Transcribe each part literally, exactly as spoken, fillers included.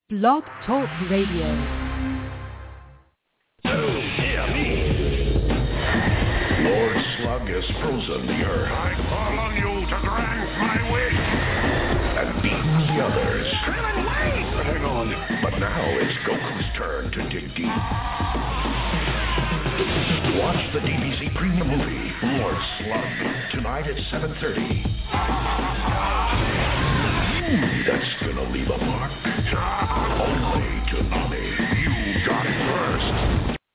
Blog Talk Radio. Oh, yeah, me. Lord Slug has frozen the earth. I call on you to grant my wish. And beaten the others. Krillin, wait! Hang on. But now it's Goku's turn to dig deep. Watch the D B C premium movie, Lord Slug, tonight at seven thirty. Ooh, that's gonna leave a mark. Only Toonami. You got it first.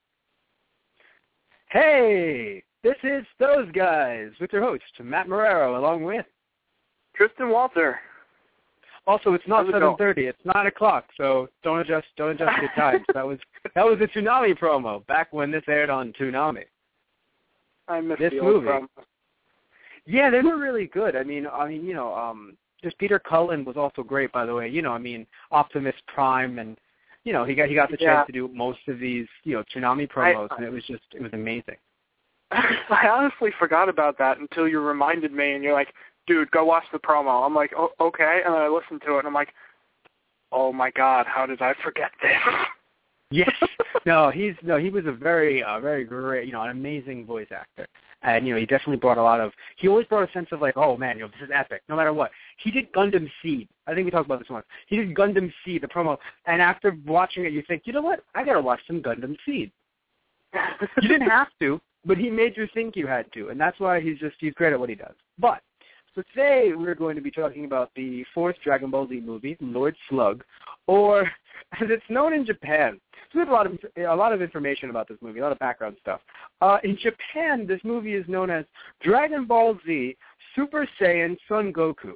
Hey, this is Those Guys with your host, Matt Marrero, along with Tristan Walter. Also, it's not How's it seven thirty; it's nine o'clock. So don't adjust, don't adjust your time. that was that was a Toonami promo back when this aired on Toonami. I missed this the old movie. promo. Yeah, they were really good. I mean, I mean, you know, um, just Peter Cullen was also great, by the way. You know, I mean, Optimus Prime, and you know, he got he got the yeah. chance to do most of these, you know, Toonami promos, I, and it was just it was amazing. I honestly forgot about that until you reminded me, and you're like, dude, go watch the promo. I'm like, oh, okay, and then I listened to it, and I'm like, oh my God, how did I forget this? Yes, no, he's no, he was a very, uh, very great, you know, an amazing voice actor, and you know, he definitely brought a lot of. He always brought a sense of like, oh man, you know, this is epic, no matter what. He did Gundam Seed. I think we talked about this once. He did Gundam Seed, the promo, and after watching it, you think, you know what, I gotta watch some Gundam Seed. You didn't have to, but he made you think you had to, and that's why he's just he's great at what he does. But so today we're going to be talking about the fourth Dragon Ball Z movie, Lord Slug, or as it's known in Japan. So we have a lot of a lot of information about this movie, a lot of background stuff. Uh, in Japan, this movie is known as Dragon Ball Z Super Saiyan Son Goku.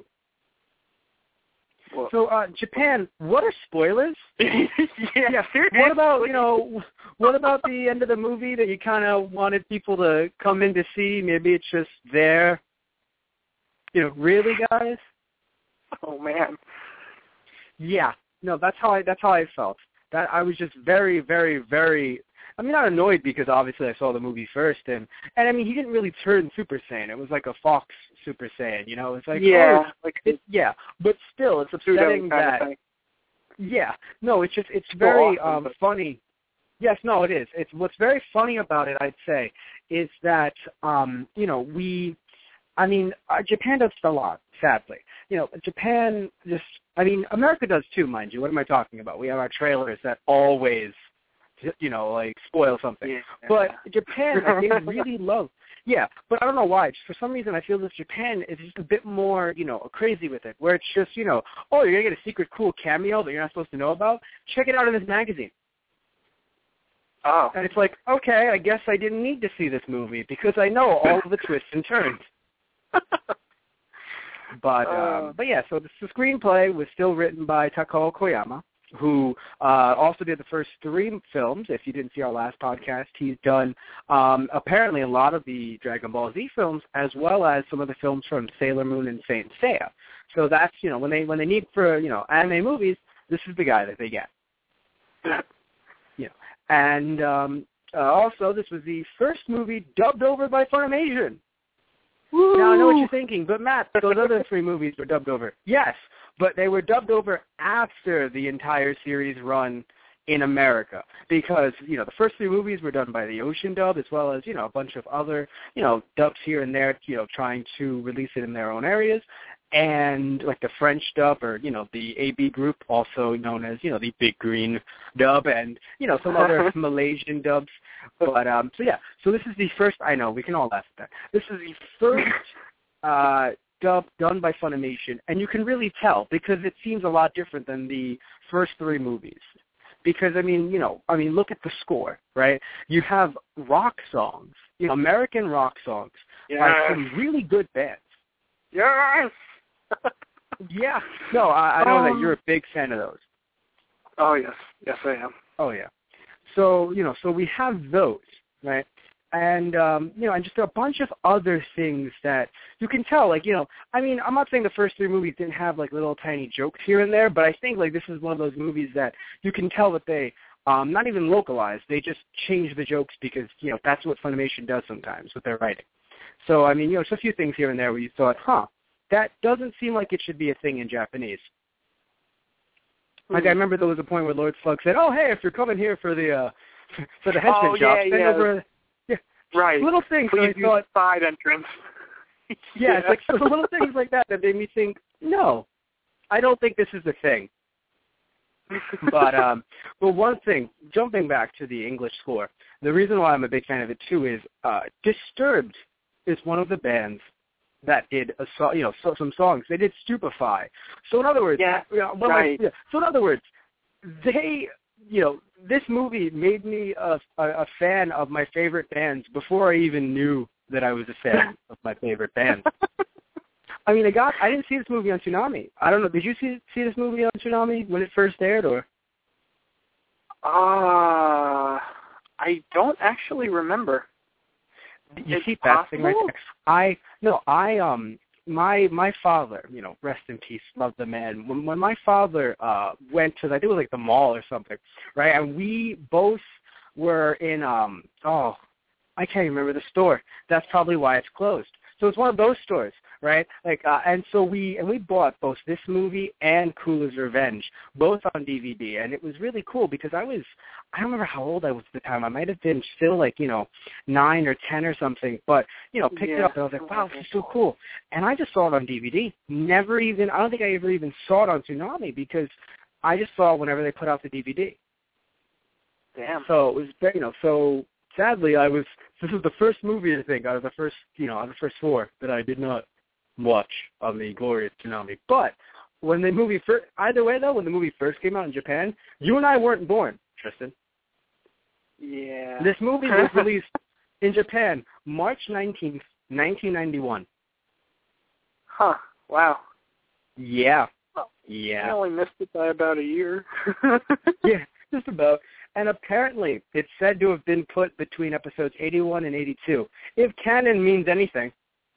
Well, so uh, Japan, what are spoilers? yeah, yeah. What about you know? What about the end of the movie that you kind of wanted people to come in to see? Maybe it's just there. You know, really, guys? Oh man. Yeah. No, that's how I that's how I felt. That I was just very, very, very. I mean, not annoyed because obviously I saw the movie first, and and I mean he didn't really turn Super Saiyan. It was like a Fox Super Saiyan, you know. It's like yeah, oh, like it, yeah, but still, it's upsetting that. Yeah, no, it's just it's very awesome, um, but... funny. Yes, no, it is. It's what's very funny about it, I'd say, is that um, you know we. I mean, uh, Japan does a lot, sadly. You know, Japan just, I mean, America does too, mind you. What am I talking about? We have our trailers that always, you know, like, spoil something. Yeah. But Japan, I think, really love, yeah, but I don't know why. Just for some reason, I feel that Japan is just a bit more, you know, crazy with it, where it's just, you know, oh, you're going to get a secret cool cameo that you're not supposed to know about? Check it out in this magazine. Oh. And it's like, okay, I guess I didn't need to see this movie because I know all of the twists and turns. But um, but yeah, so the, the screenplay was still written by Takao Koyama, who uh, also did the first three films. If you didn't see our last podcast, he's done um, apparently a lot of the Dragon Ball Z films, as well as some of the films from Sailor Moon and Saint Seiya. So that's, you know, when they when they need for, you know, anime movies, this is the guy that they get. You know, and um, uh, also this was the first movie dubbed over by Funimation. Woo! Now, I know what you're thinking, but Matt, those other three movies were dubbed over. Yes, but they were dubbed over after the entire series run in America because, you know, the first three movies were done by the Ocean dub as well as, you know, a bunch of other, you know, dubs here and there, you know, trying to release it in their own areas. And like the French dub, or, you know, the A B group, also known as, you know, the Big Green dub, and, you know, some other Malaysian dubs. But, um, so yeah, so this is the first, I know, we can all laugh at that. This is the first uh, dub done by Funimation, and you can really tell because it seems a lot different than the first three movies. Because, I mean, you know, I mean, look at the score, right? You have rock songs, you know, American rock songs yes. by some really good bands. Yes! Yeah. No, I, I know um, that you're a big fan of those. Oh, yes. Yes, I am. Oh, yeah. So, you know, so we have those, right? And, um, you know, and just a bunch of other things that you can tell, like, you know, I mean, I'm not saying the first three movies didn't have, like, little tiny jokes here and there, but I think, like, this is one of those movies that you can tell that they, um, not even localized, they just change the jokes because, you know, that's what Funimation does sometimes with their writing. So, I mean, you know, just a few things here and there where you thought, huh, that doesn't seem like it should be a thing in Japanese. Like, I remember there was a point where Lord Slug said, "Oh, hey, if you're coming here for the uh, for the henchman oh, job, yeah, send yeah. over." Yeah, right. Little things. Please So I thought, side entrance. yeah, yeah. it's like so little things like that that made me think, no, I don't think this is the thing. but um, but one thing, jumping back to the English score, the reason why I'm a big fan of it too is uh, Disturbed is one of the bands that did a so, you know so, some songs. They did Stupefy. So in other words, yeah, you know, one right. of my, yeah, so in other words, they you know this movie made me a, a, a fan of my favorite bands before I even knew that I was a fan of my favorite bands. I mean, I got. I didn't see this movie on Toonami. I don't know. Did you see see this movie on Toonami when it first aired, or? Uh, I don't actually remember. You it's see that thing right possible? there? I no. I um. My my father, you know, rest in peace, love the man. When when my father uh went to, I think it was like the mall or something, right? And we both were in um. Oh, I can't remember the store. That's probably why it's closed. So it's one of those stores, right? Like, uh, and so we and we bought both this movie and Cooler's Revenge, both on D V D, and it was really cool because I was, I don't remember how old I was at the time. I might have been still like, you know, nine or ten or something, but you know, picked yeah. it up and I was like, wow, this is so cool. And I just saw it on D V D. Never even, I don't think I ever even saw it on Toonami because I just saw it whenever they put out the D V D. Damn. So it was, very, you know, so. Sadly, I was. This was the first movie I think out of the first, you know, out of the first four that I did not watch on the glorious Toonami. But when the movie first, either way though, when the movie first came out in Japan, you and I weren't born, Tristan. Yeah. This movie was released in Japan March nineteenth, nineteen ninety-one. Huh. Wow. Yeah. Well, Yeah. I only missed it by about a year. Yeah, just about. And apparently, it's said to have been put between episodes eighty-one and eighty-two. If canon means anything.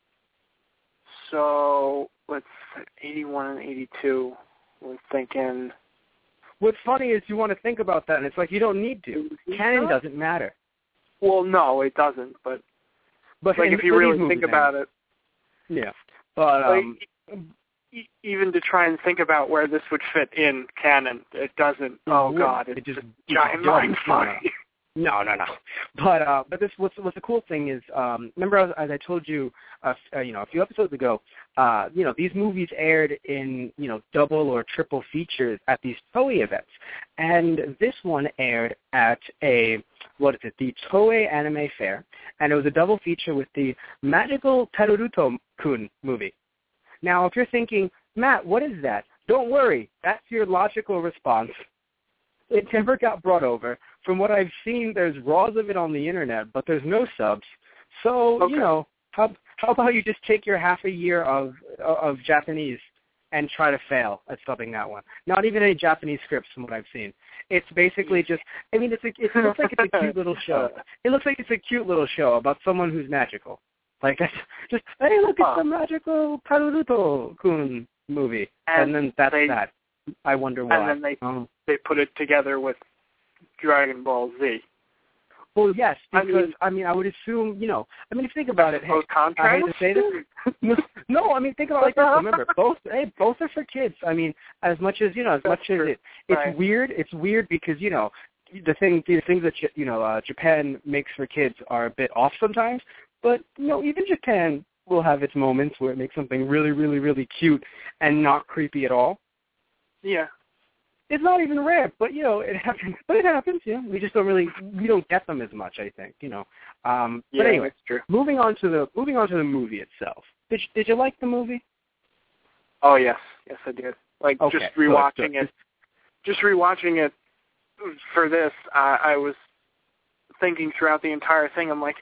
So, let's eighty-one and eighty-two. We're thinking. What's funny is you want to think about that, and it's like you don't need to. Canon doesn't matter. Well, no, it doesn't. But, But like, in, if you really think about it. Yeah. But um, like, e- even to try and think about where this would fit in canon, it doesn't. Oh God, it's it just a giant it mind just- fuck. No, no, no. But uh, but this what's what's the cool thing is, um, remember as, as I told you, uh, uh, you know, a few episodes ago, uh, you know, these movies aired in you know double or triple features at these Toei events, and this one aired at a what is it, the Toei Anime Fair, and it was a double feature with the Magical Teruruto-kun movie. Now, if you're thinking, Matt, what is that? Don't worry, that's your logical response. It never got brought over. From what I've seen, there's raws of it on the internet, but there's no subs. So, Okay. you know, how how about you just take your half a year of of Japanese and try to fail at subbing that one? Not even any Japanese scripts from what I've seen. It's basically just, I mean, it's a, it looks like it's a cute little show. It looks like it's a cute little show about someone who's magical. Like, that's just, hey, look, it's Huh. the Magical Teruruto-kun movie. And, And then that's they- that. I wonder why. And then they um, they put it together with Dragon Ball Z. Well, yes, I because, mean- I mean, I would assume, you know, I mean, if you think about it, hey, Post I hate contrast. to say this. No, no, I mean, think about it like this. Remember, both, hey, both are for kids. I mean, as much as, you know, as That's much true. as it, it's Right. weird, it's weird because, you know, the thing, the things that, you know, uh, Japan makes for kids are a bit off sometimes, but, you know, even Japan will have its moments where it makes something really, really, really cute and not creepy at all. Yeah. It's not even rare, but you know it happens. But it happens, you know. We just don't really, we don't get them as much, I think, you know. Um, Yeah, but anyway, that's true. moving on to the moving on to the movie itself. Did you, did you like the movie? Oh yes, yes I did. Like Okay, just good, rewatching good. it, just rewatching it for this, I, I was thinking throughout the entire thing. I'm like,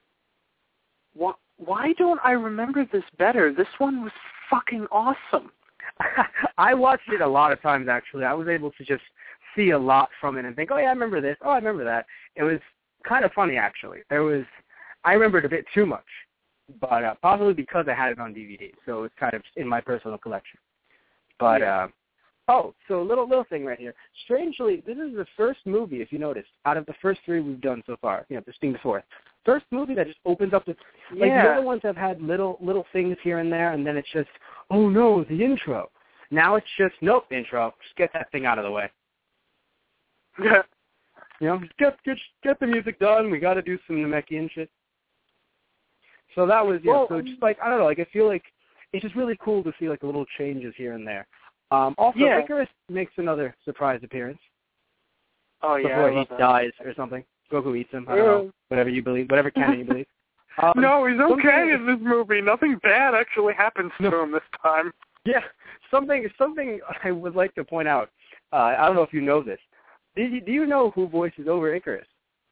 what? Why don't I remember this better? This one was fucking awesome. I watched it a lot of times, actually. I was able to just see a lot from it and think, oh, yeah, I remember this. Oh, I remember that. It was kind of funny, actually. There was, I remembered a bit too much, but uh, probably because I had it on D V D, so it's kind of in my personal collection. But, Yeah. uh, oh, so a little, little thing right here. Strangely, this is the first movie, if you noticed, out of the first three we've done so far, you know, this being the fourth, first movie that just opens up with, like, Yeah. the other ones have had little, little things here and there, and then it's just, oh, no, the intro. Now it's just, nope, intro. Just get that thing out of the way. Yeah. You know, just get, get, get the music done. We got to do some Namekian shit. So that was, yeah, well, so just like, I don't know, like I feel like it's just really cool to see like little changes here and there. Um, also, yeah. Icarus makes another surprise appearance. Oh, yeah. Before he that. dies or something. Goku eats him. I don't know. Whatever you believe. Whatever canon you believe. Um, no, he's okay something- in this movie. Nothing bad actually happens No. to him this time. Yeah. Something something I would like to point out. Uh, I don't know if you know this. Do you, do you know who voices over Icarus?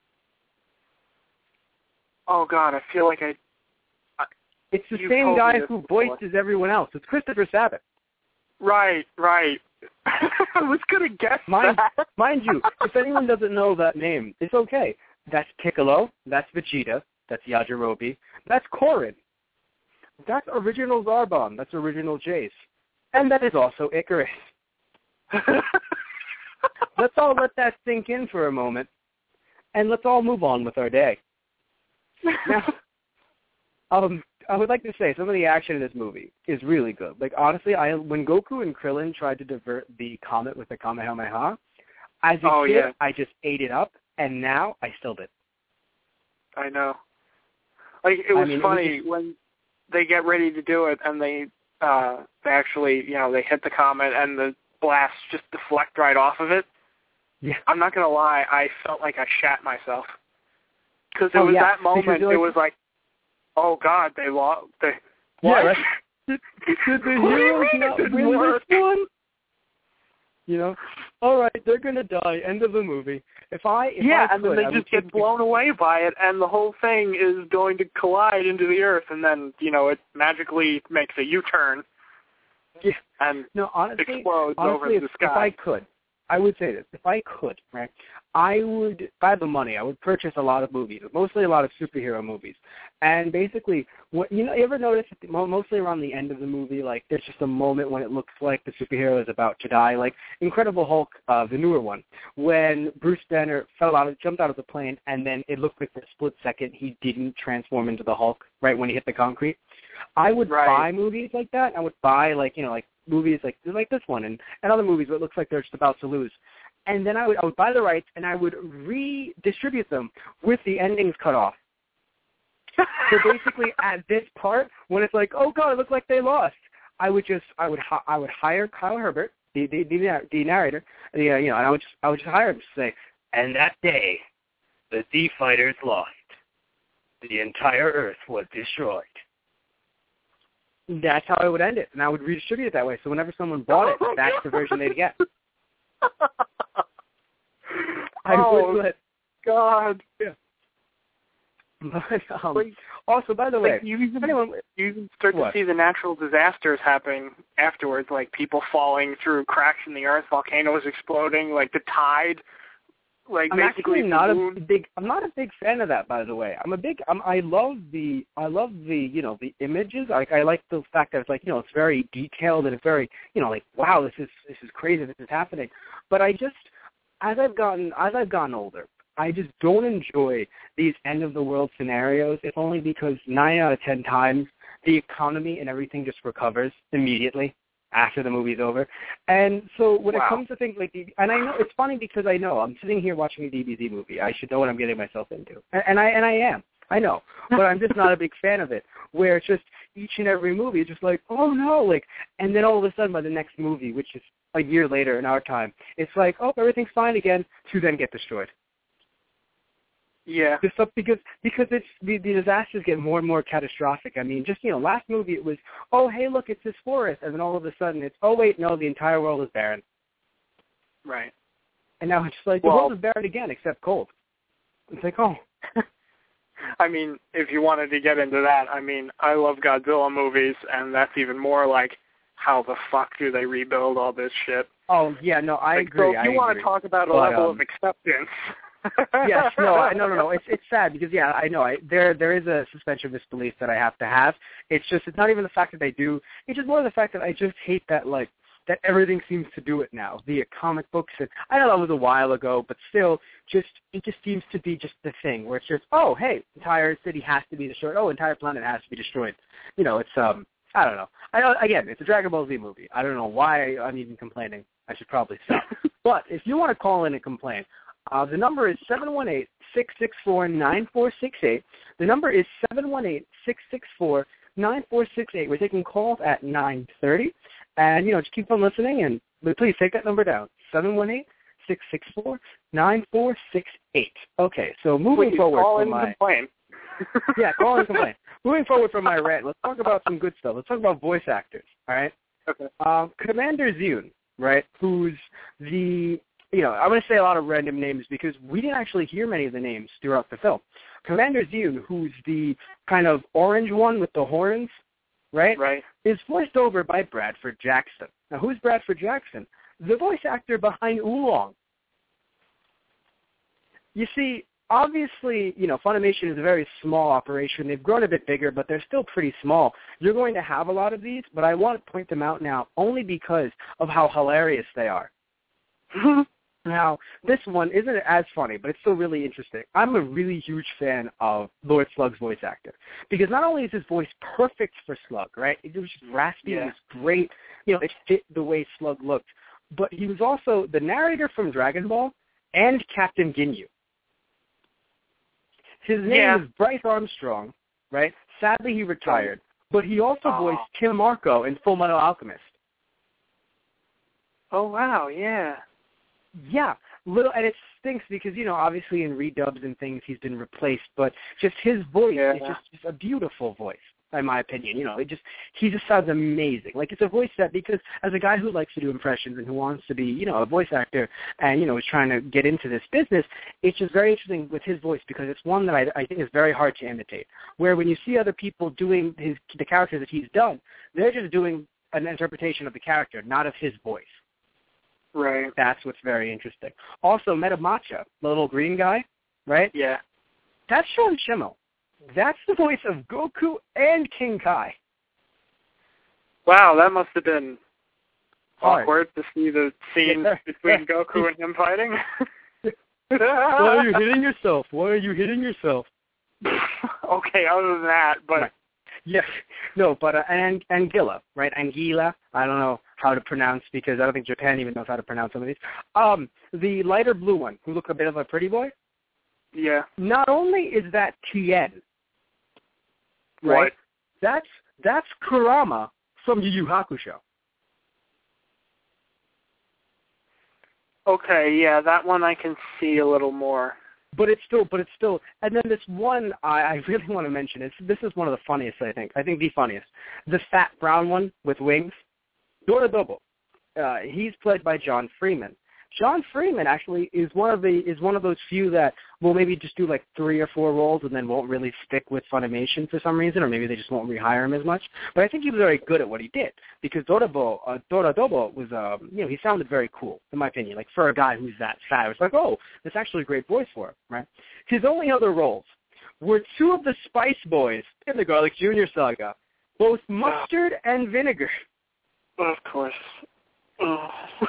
Oh, God, I feel like I... I It's the You've same told me guy this who before. voices everyone else. It's Christopher Sabat. Right, right. I was going to guess Mind, that. mind you, if anyone doesn't know that name, it's okay. That's Piccolo. That's Vegeta. That's Yajirobe. That's Korin. That's original Zarbon. That's original Jace. And that is also Icarus. Let's all let that sink in for a moment, and let's all move on with our day. Now, um, I would like to say some of the action in this movie is really good. Like, honestly, I when Goku and Krillin tried to divert the comet with the Kamehameha, as a Oh, kid, yeah. I just ate it up, and now I still did. I know. Like, it I was mean, it funny was just- when they get ready to do it, and they, uh, they actually, you know, they hit the comet, and the blasts just deflect right off of it. Yeah. I'm not going to lie, I felt like I shat myself. Because it Oh, was yeah, that moment, because you're it like- was like, oh, God, they lost. They, Yeah, what? right. Did, did the What do you heroes mean it not didn't win work? this one? You know, all right, they're gonna die. End of the movie. If I, if yeah, I and could, then they I would just get take- blown away by it, and the whole thing is going to collide into the Earth, and then, you know, it magically makes a U-turn Yeah. and No, honestly, explodes honestly, over if, the if I sky. could, I would say this. If I could, right, I would, if I had the money, I would purchase a lot of movies, mostly a lot of superhero movies. And basically, what you know, you ever notice that the, mo- mostly around the end of the movie, like there's just a moment when it looks like the superhero is about to die, like Incredible Hulk, uh, the newer one, when Bruce Banner fell out, jumped out of the plane, and then it looked like for a split second he didn't transform into the Hulk right when he hit the concrete. I would Right. buy movies like that. I would buy like you know like movies like like this one and, and other movies where it looks like they're just about to lose. And then I would I would buy the rights and I would redistribute them with the endings cut off. So basically, at this part, when it's like, oh god, it looks like they lost, I would just I would hi- I would hire Kyle Herbert, the the the, the narrator, the uh, you know, and I would just I would just hire him to say, and that day, the Z fighters lost. The entire Earth was destroyed. That's how I would end it, and I would redistribute it that way. So whenever someone bought it, that's the version they'd get. I oh, would let. God. Yeah. But, um, Like- also, by the way, Like, you even, anyone, you even start What? to see the natural disasters happening afterwards, like people falling through cracks in the earth, volcanoes exploding, like the tide. Like I'm basically actually not the a moon. big. I'm not a big fan of that, by the way. I'm a big. I'm, I love the. I love the. You know, the images. Like I like the fact that it's like you know it's very detailed and it's very you know like wow this is this is crazy this is happening. But I just as I've gotten as I've gotten older, I just don't enjoy these end of the world scenarios. If only because nine out of ten times the economy and everything just recovers immediately after the movie's over. And so when Wow. it comes to things like the, and I know it's funny because I know I'm sitting here watching a D B Z movie. I should know what I'm getting myself into, and, and I and I am. I know, but I'm just not a big fan of it. Where it's just each and every movie is just like, oh no, like, and then all of a sudden by the next movie, which is a year later in our time, it's like, oh, everything's fine again, to then get destroyed. Yeah. Just up because because it's the, the disasters get more and more catastrophic. I mean, just you know, last movie it was, oh hey, look, it's this forest, and then all of a sudden it's, oh wait, no, the entire world is barren. Right. And now it's just like Well- the world is barren again, except cold. It's like, oh, I mean, if you wanted to get into that, I mean, I love Godzilla movies, and that's even more like, how the fuck do they rebuild all this shit? oh yeah, no, I Like, agree. So if you I want agree. to talk about a But, level um, of acceptance. yes, no, I, no, no, no. It's it's sad because yeah, I know. I there there is a suspension of disbelief that I have to have. It's just it's not even the fact that they do. It's just more the fact that I just hate that like that everything seems to do it now. The comic books. And, I know that was a while ago, but still, just it just seems to be just the thing where it's just oh hey, entire city has to be destroyed. Oh, entire planet has to be destroyed. You know, it's um. I don't know. I don't, again, it's a Dragon Ball Z movie. I don't know why I'm even complaining. I should probably stop. But if you want to call in and complain, uh, the number is seven one eight, six six four, nine four six eight. The number is seven one eight, six six four, nine four six eight. We're taking calls at nine thirty. And, you know, just keep on listening, and please take that number down, seven one eight, six six four, nine four six eight. Okay, so moving Please forward call from in my... and complain. yeah, call and complain. Moving forward from my rant, let's talk about some good stuff. Let's talk about voice actors, all right? Okay. Um, Commander Zune, right, who's the, you know, I'm going to say a lot of random names because we didn't actually hear many of the names throughout the film. Commander Zune, who's the kind of orange one with the horns, right, Right. is voiced over by Bradford Jackson. Now, who's Bradford Jackson? The voice actor behind Oolong. You see, obviously, you know, Funimation is a very small operation. They've grown a bit bigger, but they're still pretty small. You're going to have a lot of these, but I want to point them out now only because of how hilarious they are. Now, this one isn't as funny, but it's still really interesting. I'm a really huge fan of Lord Slug's voice actor because not only is his voice perfect for Slug, right? It was just raspy, Yeah. it was great. You know, it fit the way Slug looked. But he was also the narrator from Dragon Ball and Captain Ginyu. His name Yeah. is Bryce Armstrong, right? Sadly, he retired. But he also Aww. voiced Tim Marco in Full Metal Alchemist. Oh, wow, yeah. Yeah, little, and it stinks because, you know, obviously in redubs and things he's been replaced, but just his voice Yeah. is just, just a beautiful voice, in my opinion. You know, it just he just sounds amazing. Like, it's a voice that, because as a guy who likes to do impressions and who wants to be, you know, a voice actor and, you know, is trying to get into this business, it's just very interesting with his voice because it's one that I, I think is very hard to imitate. Where when you see other people doing his the characters that he's done, they're just doing an interpretation of the character, not of his voice. Right. That's what's very interesting. Also, Metamacha, the little green guy, right? Yeah. That's Sean Schimmel. That's the voice of Goku and King Kai. Wow, that must have been Hard. awkward to see the scene Yeah. between Yeah. Goku and him fighting. Why are you hitting yourself? Why are you hitting yourself? Okay, other than that, but... Right. Yeah, no, but uh, and Anguilla, right? Anguilla. I don't know how to pronounce because I don't think Japan even knows how to pronounce some of these. Um, the lighter blue one, who looked a bit of a pretty boy. Yeah. Not only is that Tien, right? What? That's that's Kurama from Yu Yu Hakusho. Okay, yeah, that one I can see a little more. But it's still, but it's still, and then this one I, I really want to mention. It's, this is one of the funniest, I think. I think the funniest. The fat brown one with wings, Dorodobo. Uh, he's played by John Freeman. John Freeman actually is one of the is one of those few that will maybe just do like three or four roles and then won't really stick with Funimation for some reason, or maybe they just won't rehire him as much. But I think he was very good at what he did because Dorodobo, uh, Dorodobo was, um, you know, he sounded very cool in my opinion. Like for a guy who's that fat, it was like, oh, that's actually a great voice for him, right? His only other roles were two of the Spice Boys in the Garlic Junior saga, both Mustard and Vinegar. Of course. Oh.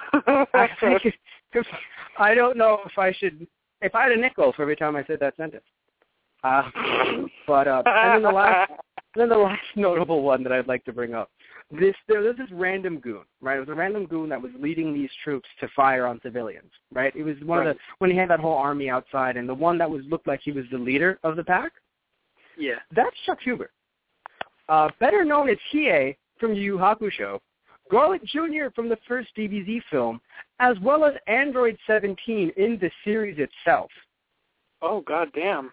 I think it, I don't know if I should, if I had a nickel for every time I said that sentence. Uh, but uh, and then the last, then the last notable one that I'd like to bring up. This there was this random goon, right? It was a random goon that was leading these troops to fire on civilians, right? It was one right. of the when he had that whole army outside, and the one that was looked like he was the leader of the pack. Yeah. That's Chuck Huber, uh, better known as Hiei from Yu Yu Hakusho. Garlic Junior from the first D B Z film, as well as Android seventeen in the series itself. Oh, goddamn.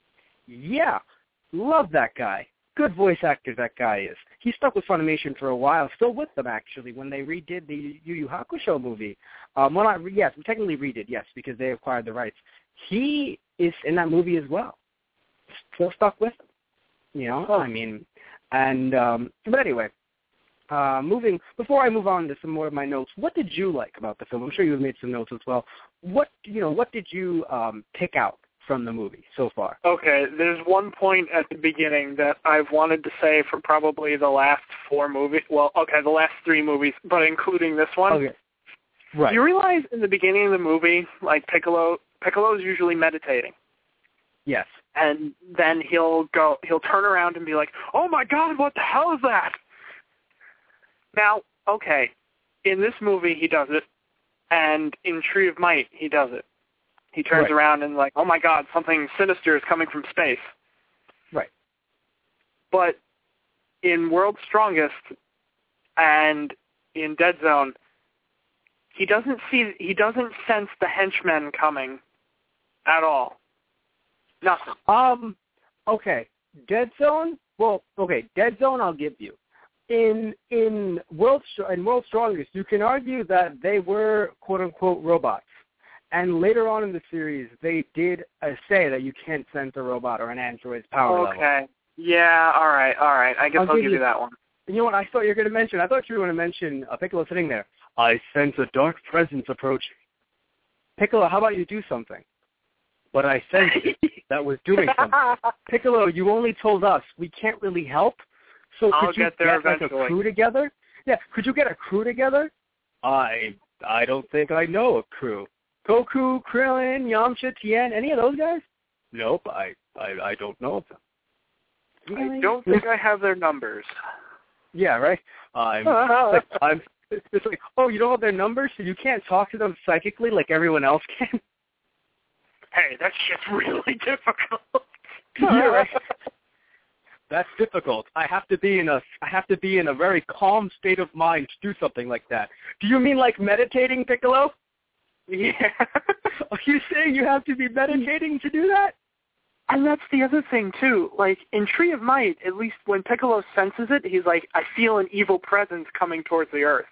Yeah, love that guy. Good voice actor that guy is. He stuck with Funimation for a while, still with them actually, when they redid the Yu Yu Hakusho movie. Um, well, not, yes, technically redid, yes, because they acquired the rights. He is in that movie as well. Still stuck with them. You know, oh. I mean, and, um, but anyway. Uh, moving before I move on to some more of my notes, what did you like about the film? I'm sure you have made some notes as well. What you know, what did you um, pick out from the movie so far? Okay, there's one point at the beginning that I've wanted to say for probably the last four movies. Well, okay, the last three movies, but including this one. Okay, right. You realize in the beginning of the movie, like Piccolo, Piccolo's usually meditating. Yes. And then he'll go, he'll turn around and be like, "Oh my God, what the hell is that?" Now, okay, in this movie he does it, and in Tree of Might he does it. He turns Right. around and like, oh my God, something sinister is coming from space. Right. But in World's Strongest and in Dead Zone, he doesn't see, he doesn't sense the henchmen coming at all. Nothing. Um, okay, Dead Zone. Well, okay, Dead Zone. I'll give you. In in World in World Strongest, you can argue that they were quote unquote robots, and later on in the series, they did uh, say that you can't sense a robot or an android's power level. Okay. Yeah. All right. All right. I guess I'll I'll, give give you- you that one. You know what I thought you were going to mention? I thought you were going to mention uh, Piccolo sitting there. I sense a dark presence approaching. Piccolo, how about you do something? But I sensed it. That was doing something. Piccolo, you only told us. We can't really help. So I'll could you get there like eventually. a crew together? Yeah, could you get a crew together? I I don't think I know a crew. Goku, Krillin, Yamcha, Tien, any of those guys? Nope, I I, I don't know of them. I don't think I have their numbers. Yeah, right. I'm, like, I'm. It's like, oh, you don't have their numbers, so you can't talk to them psychically like everyone else can. Hey, that shit's really difficult. Yeah, right. That's difficult. I have to be in a. I have to be in a very calm state of mind to do something like that. Do you mean like meditating, Piccolo? Yeah. Are you saying you have to be meditating to do that? And that's the other thing, too. Like, in Tree of Might, at least when Piccolo senses it, he's like, I feel an evil presence coming towards the Earth.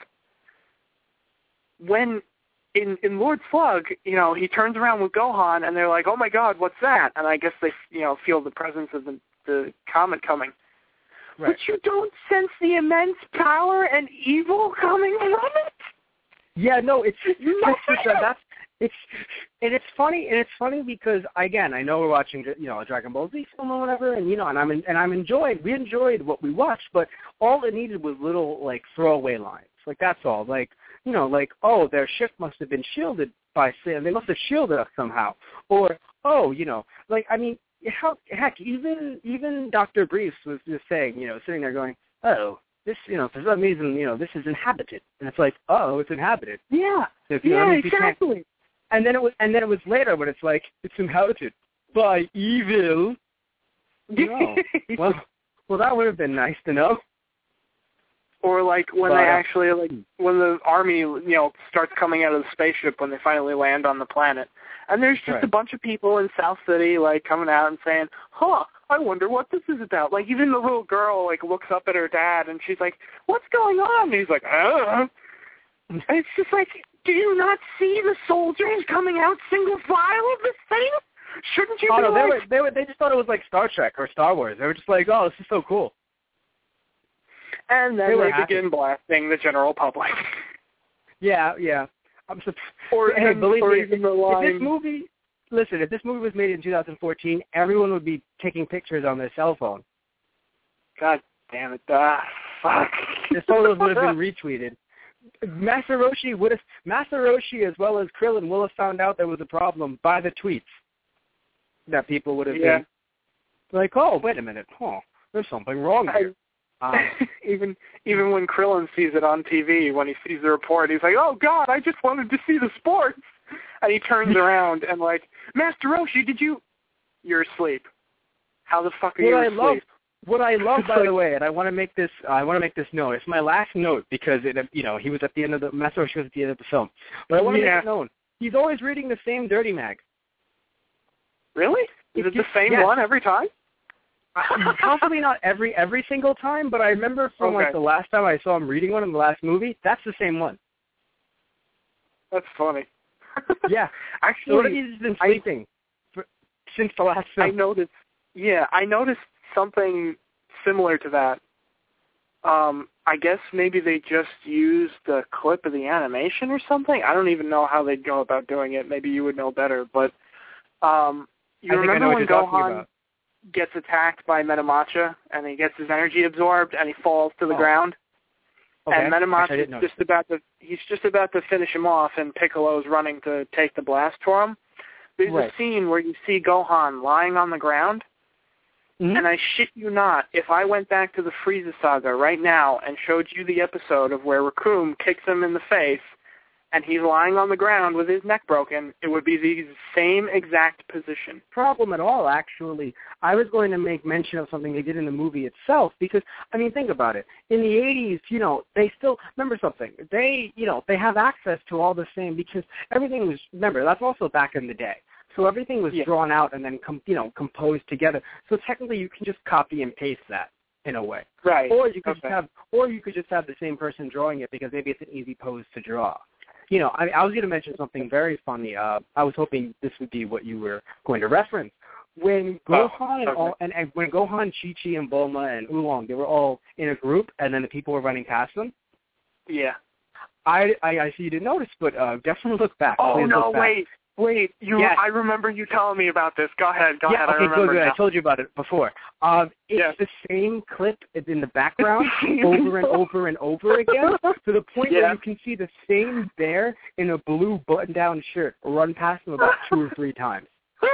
When, in, in Lord Slug, you know, he turns around with Gohan, and they're like, oh my God, what's that? And I guess they, you know, feel the presence of the, the comet coming. Right. But you don't sense the immense power and evil coming from it? Yeah, no, it's Nothing. that's, that's it's and it's funny and it's funny because again, I know we're watching you know a Dragon Ball Z film or whatever, and you know, and I'm and I'm enjoyed. We enjoyed what we watched, but all it needed was little like throwaway lines, like that's all. Like you know, like oh, their ship must have been shielded by Sam. They must have shielded us somehow, or oh, you know, like I mean, how heck, even even Doctor Briefs was just saying, you know, sitting there going, oh. This, you know, for some reason, you know, this is inhabited, and it's like, oh, it's inhabited. Yeah, If, you know, yeah, I mean, if you can't- exactly. And then it was, and then it was later when it's like, it's inhabited by evil. No. well, well, that would have been nice to know. Or like when But, they uh, actually like when the army you know starts coming out of the spaceship when they finally land on the planet, and there's just Right. a bunch of people in South City like coming out and saying, "Huh, I wonder what this is about." Like even the little girl like looks up at her dad and she's like, "What's going on?" And he's like, "Uh." And it's just like, do you not see the soldiers coming out single file of this thing? Shouldn't you Oh be no, they like? were, they were, they just thought it was like Star Trek or Star Wars. They were just like, oh, this is so cool. And they then were they, happy. begin blasting the general public. Yeah, yeah. I'm surprised. Or hey, even, believe or me, even the if line. this movie, listen, if this movie was made in two thousand fourteen, everyone would be taking pictures on their cell phone. God damn it! Ah, fuck. The photos would have been retweeted. Master Roshi would have, Master Roshi as well as Krillin will have found out there was a problem by the tweets that people would have Yeah. been like, oh, wait a minute, huh, there's something wrong here. Um, even even when Krillin sees it on T V, when he sees the report, he's like, "Oh God, I just wanted to see the sports," and he turns around and like, "Master Roshi, did you? You're asleep. How the fuck are what you I asleep?" love, what I love, It's by like- the way, and I want to make this, I want to make this known. It's my last note because it, you know, he was at the end of the Master Roshi was at the end of the film, but I want to Yeah. make it known. He's always reading the same Dirty Mag. Really? Is It's it the just- same yes. one every time? Possibly not every every single time, but I remember from Okay. like the last time I saw him reading one in the last movie, that's the same one. That's funny. Yeah. So Actually, he's been I- sleeping for, since the last I film. noticed. Yeah, I noticed something similar to that. Um, I guess maybe they just used the clip of the animation or something. I don't even know how they'd go about doing it. Maybe you would know better. But um, you I think I remember know what when you're talking Gohan about. gets attacked by Metamacha and he gets his energy absorbed and he falls to the Oh. ground? Okay. And Actually, I Metamacha didn't is notice. just about to he's just about to finish him off, and Piccolo's running to take the blast for him. There's Right. a scene where you see Gohan lying on the ground, Mm-hmm. And I shit you not, if I went back to the Frieza saga right now and showed you the episode of where Raccoon kicks him in the face and he's lying on the ground with his neck broken, it would be the same exact position. Problem at all, actually. I was going to make mention of something they did in the movie itself because, I mean, think about it. In the eighties, you know, they still, remember something, they, you know, they have access to all the same because everything was, remember, that's also back in the day. So everything was yeah. drawn out and then, com, you know, composed together. So technically you can just copy and paste that in a way. Right. Or you could okay. just have, or you could just have the same person drawing it because maybe it's an easy pose to draw. You know, I, I was going to mention something very funny. Uh, I was hoping this would be what you were going to reference. When Gohan oh, and, okay. all, and, and when Gohan, Chi-Chi, and Bulma and Oolong, they were all in a group, and then the people were running past them. Yeah. I I, I see you didn't notice, but uh, definitely look back. Oh Please no, look back. wait, wait. You, yes. I remember you telling me about this. Go ahead, go yeah, ahead. okay, I remember good, good. now. I told you about it before. Um, it's yes. the same clip in the background over and over and over again, to the point yeah. where you can see the same bear in a blue button-down shirt run past him about two or three times.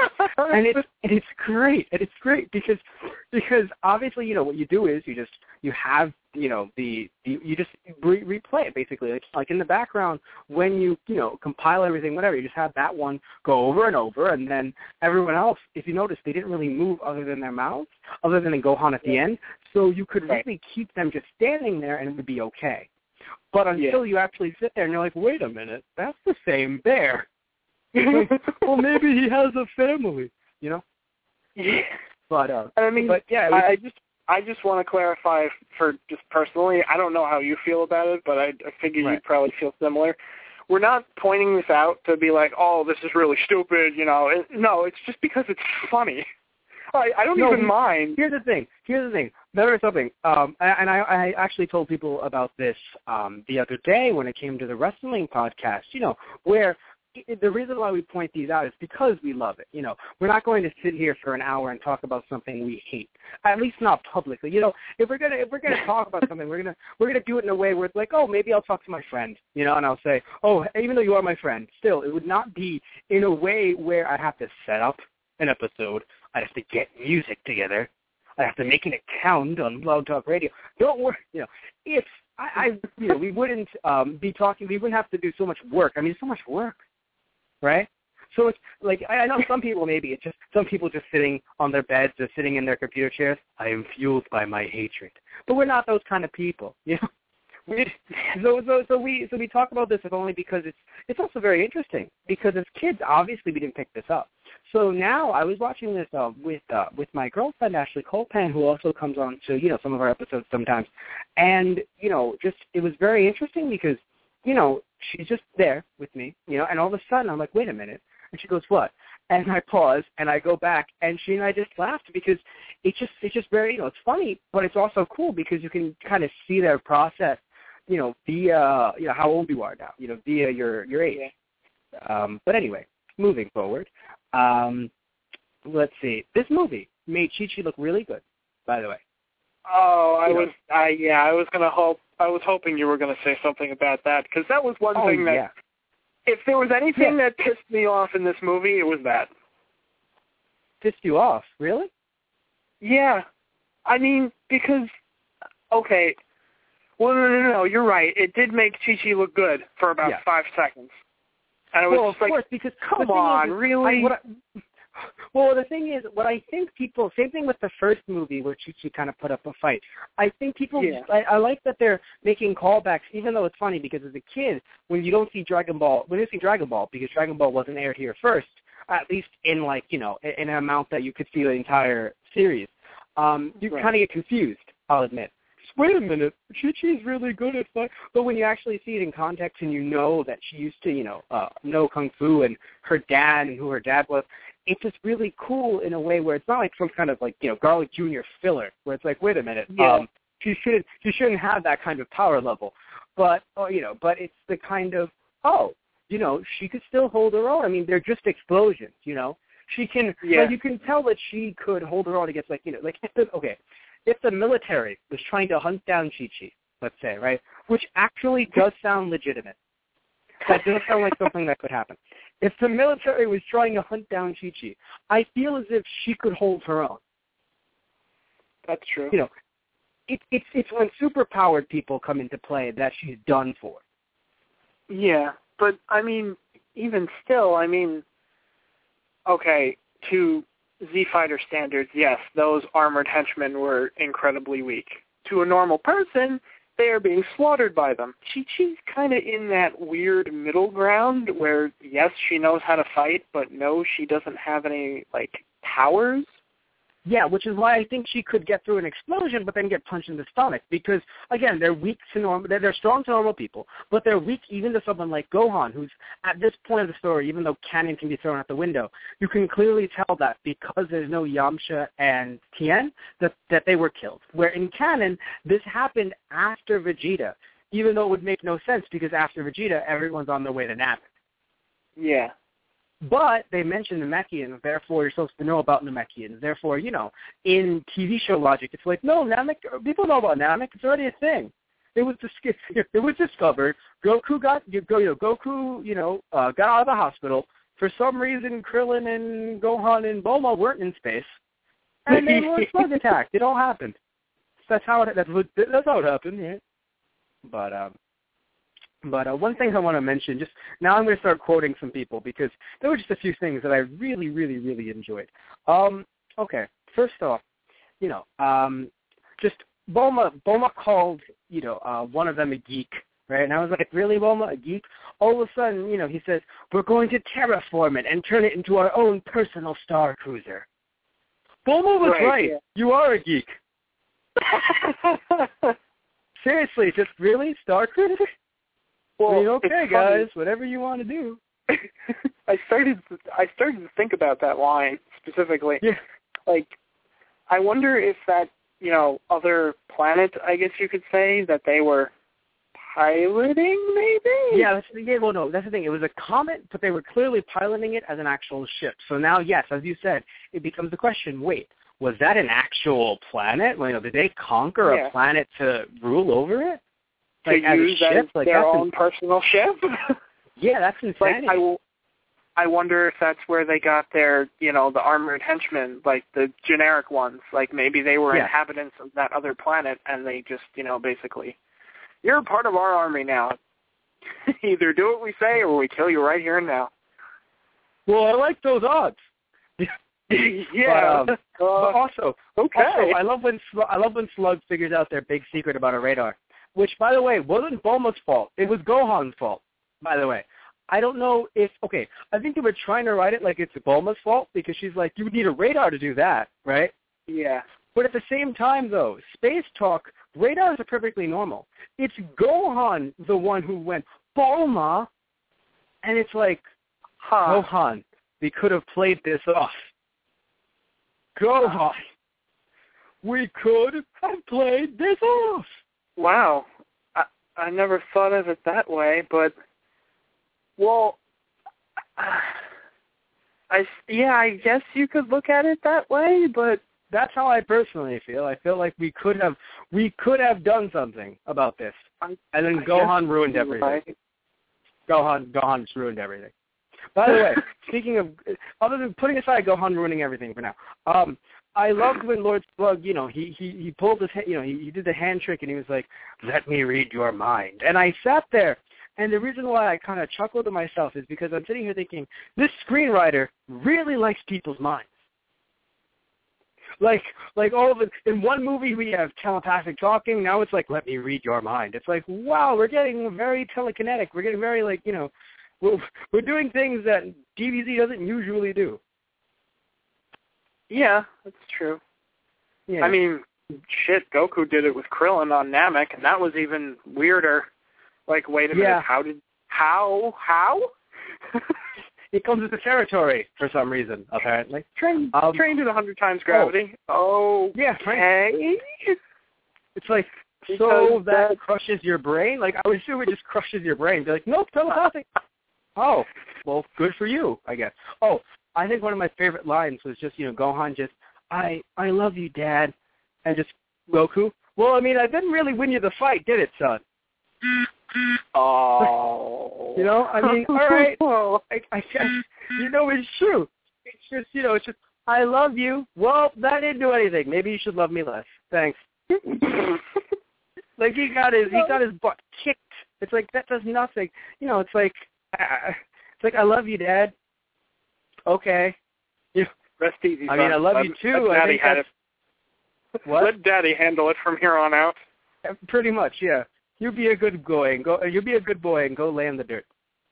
and it's and it's great, and it's great because because obviously, you know, what you do is you just you have you know the, the you just re- replay it basically like, like in the background when you you know compile everything, whatever, you just have that one go over and over, and then everyone else, if you notice, they didn't really move other than their mouths, other than Gohan at the end, so you could right. really keep them just standing there and it would be okay. But until yeah. you actually sit there and you're like, wait a minute, that's the same bear. Like, well, maybe he has a family, you know. Yeah. But uh, I mean, but yeah, I, I just I just want to clarify for just personally. I don't know how you feel about it, but I, I figure right. you'd probably feel similar. We're not pointing this out to be like, oh, this is really stupid, you know. It, no, it's just because it's funny. I, I don't no, even mind. Here's the thing. Here's the thing. Remember something. Um, and I, I actually told people about this um, the other day when it came to the wrestling podcast. You know, where the reason why we point these out is because we love it. You know, we're not going to sit here for an hour and talk about something we hate. At least not publicly. You know, if we're gonna if we're gonna talk about something, we're gonna we're gonna do it in a way where it's like, oh, maybe I'll talk to my friend. You know, and I'll say, oh, even though you are my friend, still, it would not be in a way where I have to set up an episode. I have to get music together. I have to make an account on Blog Talk Radio. Don't worry. You know, if I, I you know, we wouldn't um, be talking. We wouldn't have to do so much work. I mean, so much work. Right? So it's like, I know some people maybe, it's just some people just sitting on their beds or sitting in their computer chairs. I am fueled by my hatred. But we're not those kind of people, you know? We, so, so, so we so we talk about this if only because it's it's also very interesting. Because as kids, obviously we didn't pick this up. So now I was watching this uh, with uh, with my girlfriend Ashley Colpan, who also comes on to you know some of our episodes sometimes, and you know just it was very interesting because you know she's just there with me, you know, and all of a sudden I'm like, wait a minute, and she goes, what? And I pause and I go back, and she and I just laughed because it just it's just very you know it's funny, but it's also cool because you can kind of see their process. You know, via you know how old you are now, you know, via your your age. Um, but anyway, moving forward, um, let's see. This movie made Chi-Chi look really good, by the way. Oh, I you was, know. I yeah, I was gonna hope, I was hoping you were gonna say something about that because that was one oh, thing that, yeah. if there was anything yeah. that pissed me off in this movie, it was that. Pissed you off, really? Yeah, I mean because, okay. Well, no, no, no, no, you're right. It did make Chi-Chi look good for about yeah. five seconds. And it was well, of like, course, because come on, is, really? I, what I, well, the thing is, what I think people, same thing with the first movie where Chi-Chi kind of put up a fight. I think people, yeah. I, I like that they're making callbacks, even though it's funny because as a kid, when you don't see Dragon Ball, when you see Dragon Ball, because Dragon Ball wasn't aired here first, at least in like, you know, in an amount that you could see the entire series, um, you right. kind of get confused, I'll admit. Wait a minute, Chi-Chi's really good at fight. But when you actually see it in context and you know that she used to, you know, uh, know Kung Fu and her dad and who her dad was, it's just really cool in a way where it's not like some kind of like, you know, Garlic Junior filler where it's like, wait a minute, yeah. um, she shouldn't, she shouldn't have that kind of power level. But, oh, you know, but it's the kind of, oh, you know, she could still hold her own. I mean, they're just explosions, you know. She can, yeah. like, you can tell that she could hold her own against, like, you know, like, okay. If the military was trying to hunt down Chi-Chi, let's say, right, which actually does sound legitimate. That does sound like something that could happen. If the military was trying to hunt down Chi-Chi, I feel as if she could hold her own. That's true. You know, it, it's it's when superpowered people come into play that she's done for. Yeah, but I mean, even still, I mean, okay, to Z-Fighter standards, yes, those armored henchmen were incredibly weak. To a normal person, they are being slaughtered by them. Chi-Chi's kind of in that weird middle ground where, yes, she knows how to fight, but no, she doesn't have any, like, powers. Yeah, which is why I think she could get through an explosion, but then get punched in the stomach. Because again, they're weak to normal. They're, they're strong to normal people, but they're weak even to someone like Gohan, who's at this point of the story, even though Cannon can be thrown out the window, you can clearly tell that because there's no Yamcha and Tien, that that they were killed. Where in Canon, this happened after Vegeta, even though it would make no sense because after Vegeta, everyone's on their way to Namek. Yeah. But they mentioned Namekians, therefore you're supposed to know about Namekians. Therefore, you know, in T V show logic, it's like, no, Namek, people know about Namek. It's already a thing. It was it was discovered. Goku got you know Goku, you know, uh, got out of the hospital. For some reason, Krillin and Gohan and Bulma weren't in space, and then Lord Slug attacked. It all happened. That's how it. That's what, that's how it happened, right? But um. But uh, one thing I want to mention, just now I'm going to start quoting some people because there were just a few things that I really, really, really enjoyed. Um, okay, first off, you know, um, just Bulma, Bulma called, you know, uh, one of them a geek, right? And I was like, really, Bulma, a geek? All of a sudden, you know, he says, we're going to terraform it and turn it into our own personal Star Cruiser. Bulma was right. right. Yeah. You are a geek. Seriously, just really? Star Cruiser? Well, I mean, okay, guys, whatever you want to do. I started I started to think about that line specifically. Yeah. Like, I wonder if that, you know, other planet, I guess you could say, that they were piloting, maybe? Yeah, that's, yeah, well, no, that's the thing. It was a comet, but they were clearly piloting it as an actual ship. So now, yes, as you said, it becomes the question, wait, was that an actual planet? Well, you know, did they conquer yeah. a planet to rule over it? To like, as use a ship? as like, their own ins- personal ship? Yeah, that's insanity. Like, I, I wonder if that's where they got their, you know, the armored henchmen, like the generic ones. Like maybe they were yeah. inhabitants of that other planet, and they just, you know, basically, you're a part of our army now. Either do what we say, or we kill you right here and now. Well, I like those odds. yeah. But, um, uh, but also, okay. also, I love when I love when Slug figures out their big secret about a radar. Which, by the way, wasn't Bulma's fault. It was Gohan's fault, by the way. I don't know if, okay, I think they were trying to write it like it's Bulma's fault because she's like, you would need a radar to do that, right? Yeah. But at the same time, though, space talk, radars are perfectly normal. It's Gohan, the one who went, Bulma, and it's like, huh. Gohan, we could have played this off. Gohan, we could have played this off. Wow, I, I never thought of it that way, but, well, I, yeah, I guess you could look at it that way, but... That's how I personally feel. I feel like we could have we could have done something about this. I, and then I Gohan ruined everything. Right. Gohan, Gohan just ruined everything. By the way, speaking of, other than putting aside Gohan ruining everything for now, um, I loved when Lord Slug, you know, he, he, he pulled his, you know, he, he did the hand trick and he was like, let me read your mind. And I sat there, and the reason why I kind of chuckled to myself is because I'm sitting here thinking, this screenwriter really likes people's minds. Like, like all of it, in one movie we have telepathic talking, now it's like, let me read your mind. It's like, wow, we're getting very telekinetic. We're getting very, like, you know, we're, we're doing things that D B Z doesn't usually do. Yeah, that's true. Yeah. I mean, shit, Goku did it with Krillin on Namek, and that was even weirder. Like, wait a minute, yeah. how did, how, how? It comes with the territory for some reason, apparently. Trained, um, trained at one hundred times gravity. Oh, yeah, okay. Right. It's like, because so that, that crushes your brain? Like, I would assume it just crushes your brain. Be like, nope, telepathic. Oh, well, good for you, I guess. Oh, I think one of my favorite lines was just, you know, Gohan just, I, I love you, Dad, and just, Goku, well, I mean, I didn't really win you the fight, did it, son? Oh. You know, I mean, all right, I, I guess, you know, it's true. It's just, you know, it's just, I love you. Well, that didn't do anything. Maybe you should love me less. Thanks. Like he got his he got his butt kicked. It's like that does nothing. You know, it's like uh, it's like I love you, Dad. Okay. You, Rest easy. I mean, I love let, you too. Let I Daddy think had that's, it. What? Let Daddy handle it from here on out. Pretty much, yeah. You be a good boy and go. You be a good boy and go lay in the dirt.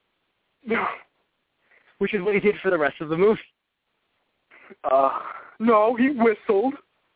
Which is what he did for the rest of the movie. Uh, no, he whistled.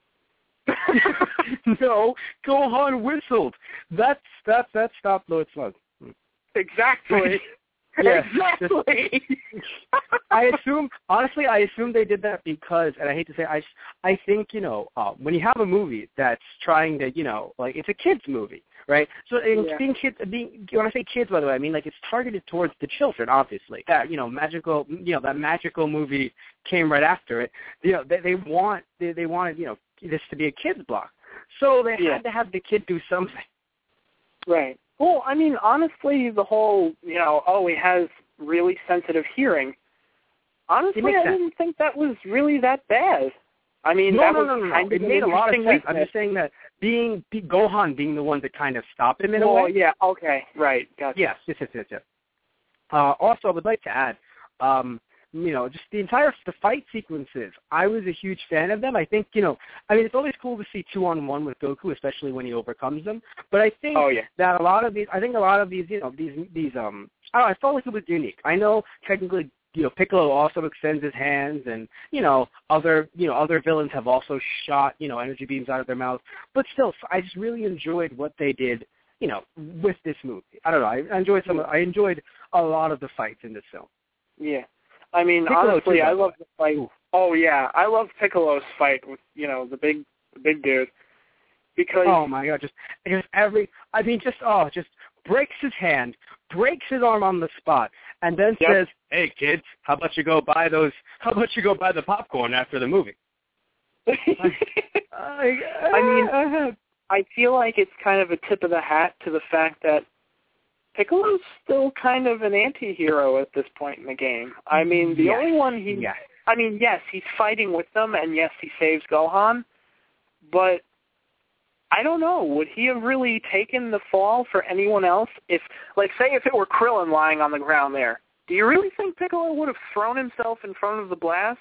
No, Gohan whistled. That's that's that stopped Lord Slug. Exactly. Yeah, exactly. I assume, honestly, I assume they did that because, and I hate to say, I, I think, you know, uh, when you have a movie that's trying to, you know, like, it's a kid's movie, right? So and Yeah. being kids, being, when I say kids, by the way, I mean, like, it's targeted towards the children, obviously. That, you know, magical, you know, that magical movie came right after it. You know, they, they want, they, they wanted, you know, this to be a kid's block. So they Yeah. had to have the kid do something. Right. Well, I mean, honestly, the whole, you know, oh, he has really sensitive hearing. Honestly, I sense. didn't think that was really that bad. I mean, No, that no, was no, no, kind no. of It an made a lot of interesting sense. I'm weakness. just saying that being be, Gohan being the one to kind of stop him in a Well, way. yeah, okay, right, gotcha. Yes, yes, yes, yes, yes. Uh, also, I would like to add, um, you know, just the entire the fight sequences. I was a huge fan of them. I think, you know, I mean, it's always cool to see two on one with Goku, especially when he overcomes them. But I think Oh, yeah. that a lot of these, I think a lot of these, you know, these these um, I don't know, I felt like it was unique. I know technically, you know, Piccolo also extends his hands, and you know, other you know other villains have also shot you know energy beams out of their mouths. But still, I just really enjoyed what they did, you know, with this movie. I don't know. I, I enjoyed some. I enjoyed a lot of the fights in this film. Yeah. I mean, Piccolo honestly, too, by I the love way. the fight. Ooh. Oh, yeah, I love Piccolo's fight with, you know, the big the big dude. Because, Oh my God! Just, just every. I mean, just oh, just breaks his hand, breaks his arm on the spot, and then Yep. says, "Hey kids, how about you go buy those? How about you go buy the popcorn after the movie?" I, I mean, uh, I feel like it's kind of a tip of the hat to the fact that Piccolo's still kind of an anti-hero at this point in the game. I mean, the yes, only one he... yes. I mean, yes, he's fighting with them, and yes, he saves Gohan, but I don't know. Would he have really taken the fall for anyone else? If, like, say if it were Krillin lying on the ground there, do you really think Piccolo would have thrown himself in front of the blast?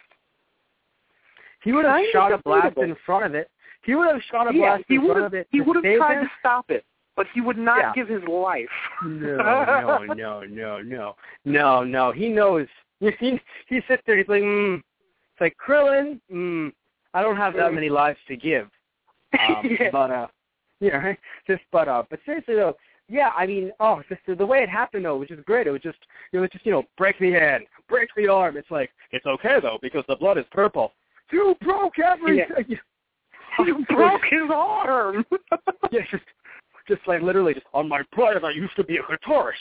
He would have Kind of shot a blast debatable. in front of it. He would have shot a Yeah, blast he in front would of have. it. He to would have save tried him. to stop it, but he would not Yeah. give his life. No, no, no, no, no, no, no. He knows. He he sits there. He's like, mm. It's like Krillin. Mm, I don't have that many lives to give. Um, Yeah. But uh, yeah, right? just but uh, but seriously though, yeah. I mean, oh, just the, the way it happened though, which is great. It was just, it was just you know, break the hand, break the arm. It's like it's okay though because the blood is purple. You broke everything. Yeah. You broke his arm. Yeah, just, just like literally, just on my pride, I used to be a guitarist.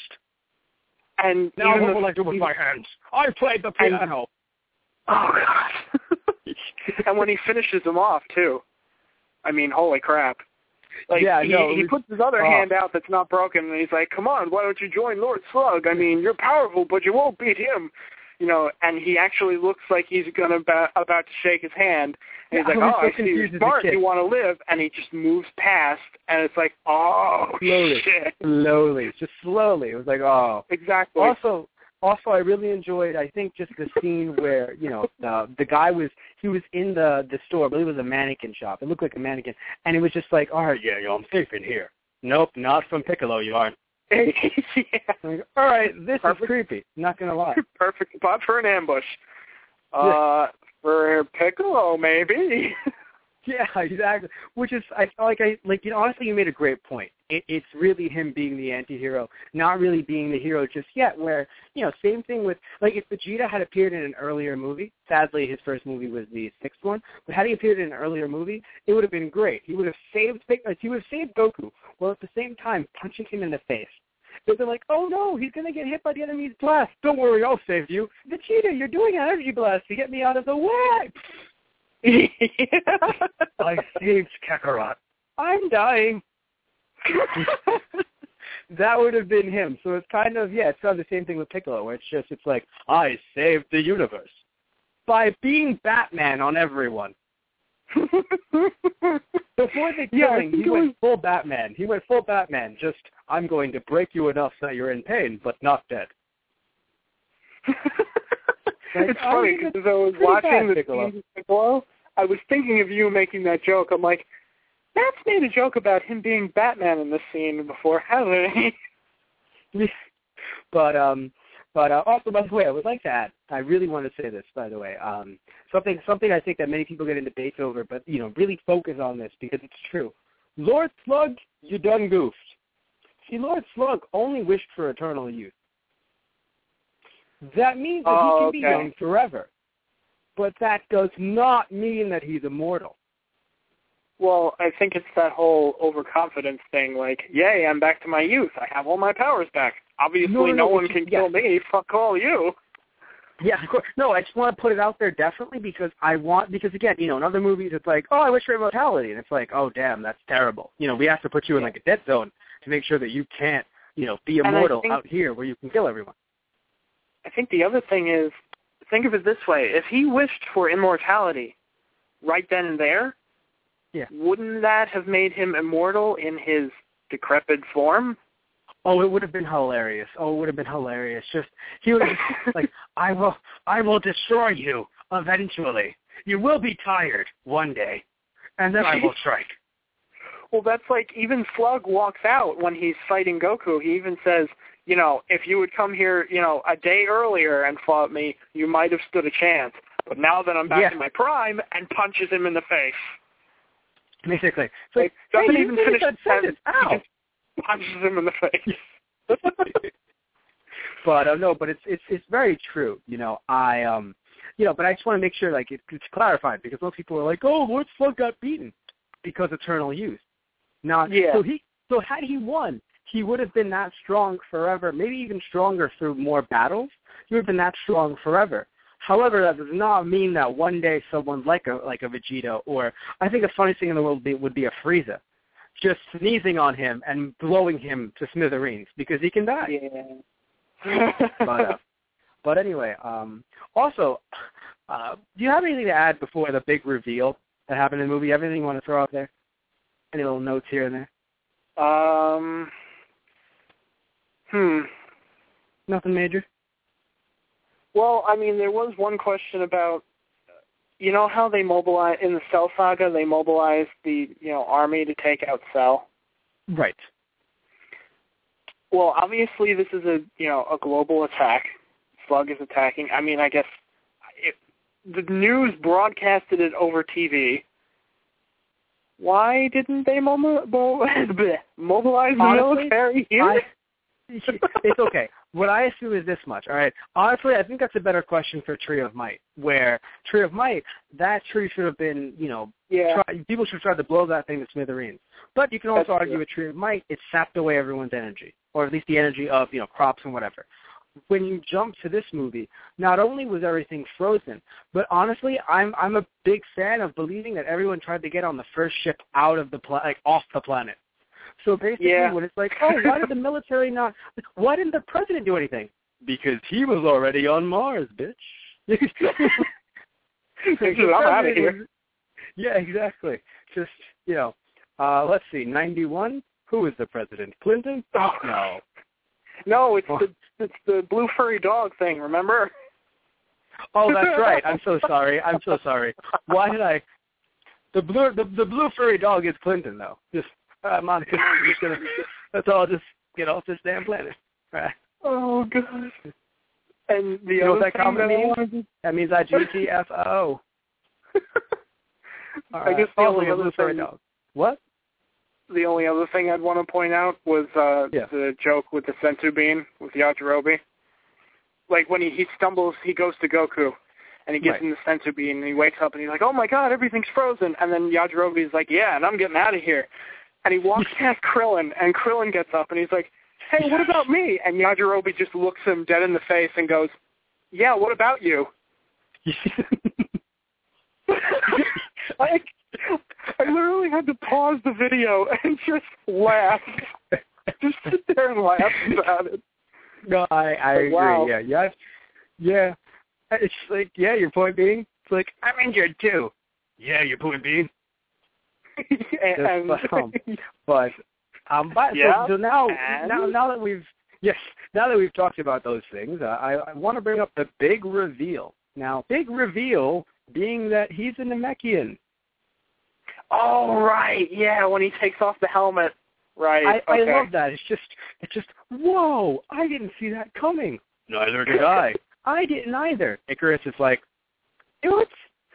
And Now even what the- will I do with my hands? I played the And- piano. Oh God! And when he finishes him off too, I mean, holy crap! Like Yeah, he, no, it he was- puts his other oh. hand out that's not broken, and he's like, "Come on, why don't you join Lord Slug? I mean, you're powerful, but you won't beat him." You know, and he actually looks like he's gonna ba- about to shake his hand, and he's Yeah, like, I was "Oh, so I see confused you're as a smart. kid. You want to live," and he just moves past, and it's like, "Oh Slowly, shit!" slowly, just slowly. It was like, oh. Exactly. Also, also, I really enjoyed. I think just the scene where you know the the guy was he was in the the store. I believe it was a mannequin shop. It looked like a mannequin, and it was just like, all right, yeah, yo, I'm safe in here. Nope, not from Piccolo, you aren't. Yeah. Like, all right, this Perfect. is creepy. Not gonna lie. Perfect spot for an ambush. Uh, for Piccolo, maybe. Yeah, exactly. Which is, I like, I like. You know, honestly, you made a great point. It, it's really him being the anti-hero, not really being the hero just yet. Where you know, same thing with like if Vegeta had appeared in an earlier movie. Sadly, his first movie was the sixth one. But had he appeared in an earlier movie, it would have been great. He would have saved. He would have saved Goku, while at the same time punching him in the face. They'd be like, oh no, he's going to get hit by the enemy's blast. Don't worry, I'll save you. Vegeta, you're doing an energy blast to get me out of the way. I saved Kakarot. I'm dying. That would have been him. So it's kind of, yeah, it's kind of the same thing with Piccolo, where it's just, it's like, I saved the universe by being Batman on everyone. Before the Yeah, killing, he it went was- full Batman. He went full Batman. Just, I'm going to break you enough that you're in pain, but not dead. Like, It's I funny mean, because I was pretty watching bad, the Piccolo. scenes with Piccolo. I was thinking of you making that joke. I'm like, Matt's made a joke about him being Batman in this scene before, hasn't he? But um, but uh, also, by the way, I would like to add. I really want to say this, by the way. Um, something something I think that many people get in debates over, but you know, really focus on this because it's true. Lord Slug, you done goofed. See, Lord Slug only wished for eternal youth. That means that Oh, he can okay. be young forever. But that does not mean that he's immortal. Well, I think it's that whole overconfidence thing, like, yay, I'm back to my youth. I have all my powers back. Obviously, No, no, no, no, one it's can just- kill yeah. me. Fuck all you. Yeah, of course. No, I just want to put it out there definitely because I want, because again, you know, in other movies it's like, oh, I wish for immortality. And it's like, oh, damn, that's terrible. You know, we have to put you in like a dead zone to make sure that you can't, you know, be And I immortal think- out here where you can kill everyone. I think the other thing is, think of it this way. If he wished for immortality right then and there, Yeah. wouldn't that have made him immortal in his decrepit form? Oh, it would have been hilarious. Oh, it would have been hilarious. Just, he would have just, like, I will, I will destroy you eventually. You will be tired one day, and then I will strike. Well, that's like even Slug walks out when he's fighting Goku. He even says, you know, if you would come here, you know, a day earlier and fought me, you might have stood a chance. But now that I'm back Yeah. in my prime, and punches him in the face. Basically. It's Like, like, doesn't hey, you even finished finish that the sentence. sentence. He Ow. just punches him in the face. But uh, no, but it's it's it's very true. You know, I um, you know, but I just want to make sure like it, it's clarified because most people are like, oh, Lord Slug got beaten because eternal youth. Not Yeah. so he so had he won, he would have been that strong forever, maybe even stronger through more battles. He would have been that strong forever. However, that does not mean that one day someone like a like a Vegeta or I think the funniest thing in the world would be, would be a Frieza, just sneezing on him and blowing him to smithereens because he can die. Yeah. but, uh, but anyway, um, also, uh, do you have anything to add before the big reveal that happened in the movie? Anything you want to throw out there? Any little notes here and there? um. Hmm. Nothing major? Well, I mean, there was one question about, you know how they mobilize, in the Cell Saga, they mobilized the, you know, army to take out Cell? Right. Well, obviously this is a, you know, a global attack. Slug is attacking. I mean, I guess it, the news broadcasted it over T V. Why didn't they mobil- mo- mobilize the Honestly, military here? I, it's okay. What I assume is this much, all right? Honestly, I think that's a better question for Tree of Might, where Tree of Might, that tree should have been, you know, yeah. try, people should try to blow that thing to smithereens. But you can also That's argue true. with Tree of Might, it sapped away everyone's energy, or at least the energy of, you know, crops and whatever. When you jump to this movie, not only was everything frozen, but honestly, I'm I'm a big fan of believing that everyone tried to get on the first ship out of the pla- like off the planet. So basically, Yeah. when it's like, oh, why did the military not? Like, why didn't the president do anything? Because he was already on Mars, bitch. This Like, is, the I'm out of president here. was- yeah, exactly. Just, you know, uh, let's see, ninety-one? Who was the president? Clinton? Oh. No. No, it's Oh. the it's the blue furry dog thing, remember? Oh, that's right. I'm so sorry. I'm so sorry. Why did I? The blue, the, the blue furry dog is Clinton, though. Just, uh, Monica, I'm just gonna. Let's all just get off this damn planet. Right. Oh, God. And the You know other what that thing comment that I means? wanted to- That means I G T F O. I guess the also only the other blue furry thing, dog. What? the only other thing I'd want to point out was uh, Yeah. the joke with the sensu bean with Yajirobe. Like when he, he stumbles, he goes to Goku, and he gets Right. in the sensu bean, and he wakes up, and he's like, "Oh my God, everything's frozen!" And then Yajirobe is like, "Yeah, and I'm getting out of here." And he walks past Krillin, and Krillin gets up, and he's like, "Hey, what about me?" And Yajirobe just looks him dead in the face and goes, "Yeah, what about you?" I, I literally had to pause the video and just laugh. Just sit there and laugh about it. No, I, I agree. Wow. Yeah, yeah, yeah. It's like, yeah. Your point being, it's like I'm injured too. yeah, you poo and bean. and, but, um, but, um, but yeah, so, so now, and? now, now that we've, yes, now that we've talked about those things, uh, I, I want to bring up the big reveal. Now, big reveal being that he's a Namekian. Oh, right, yeah, when he takes off the helmet. Right. I, okay. I love that. It's just, it's just, whoa! I didn't see that coming. Neither did I. I didn't either. Icarus is like, what?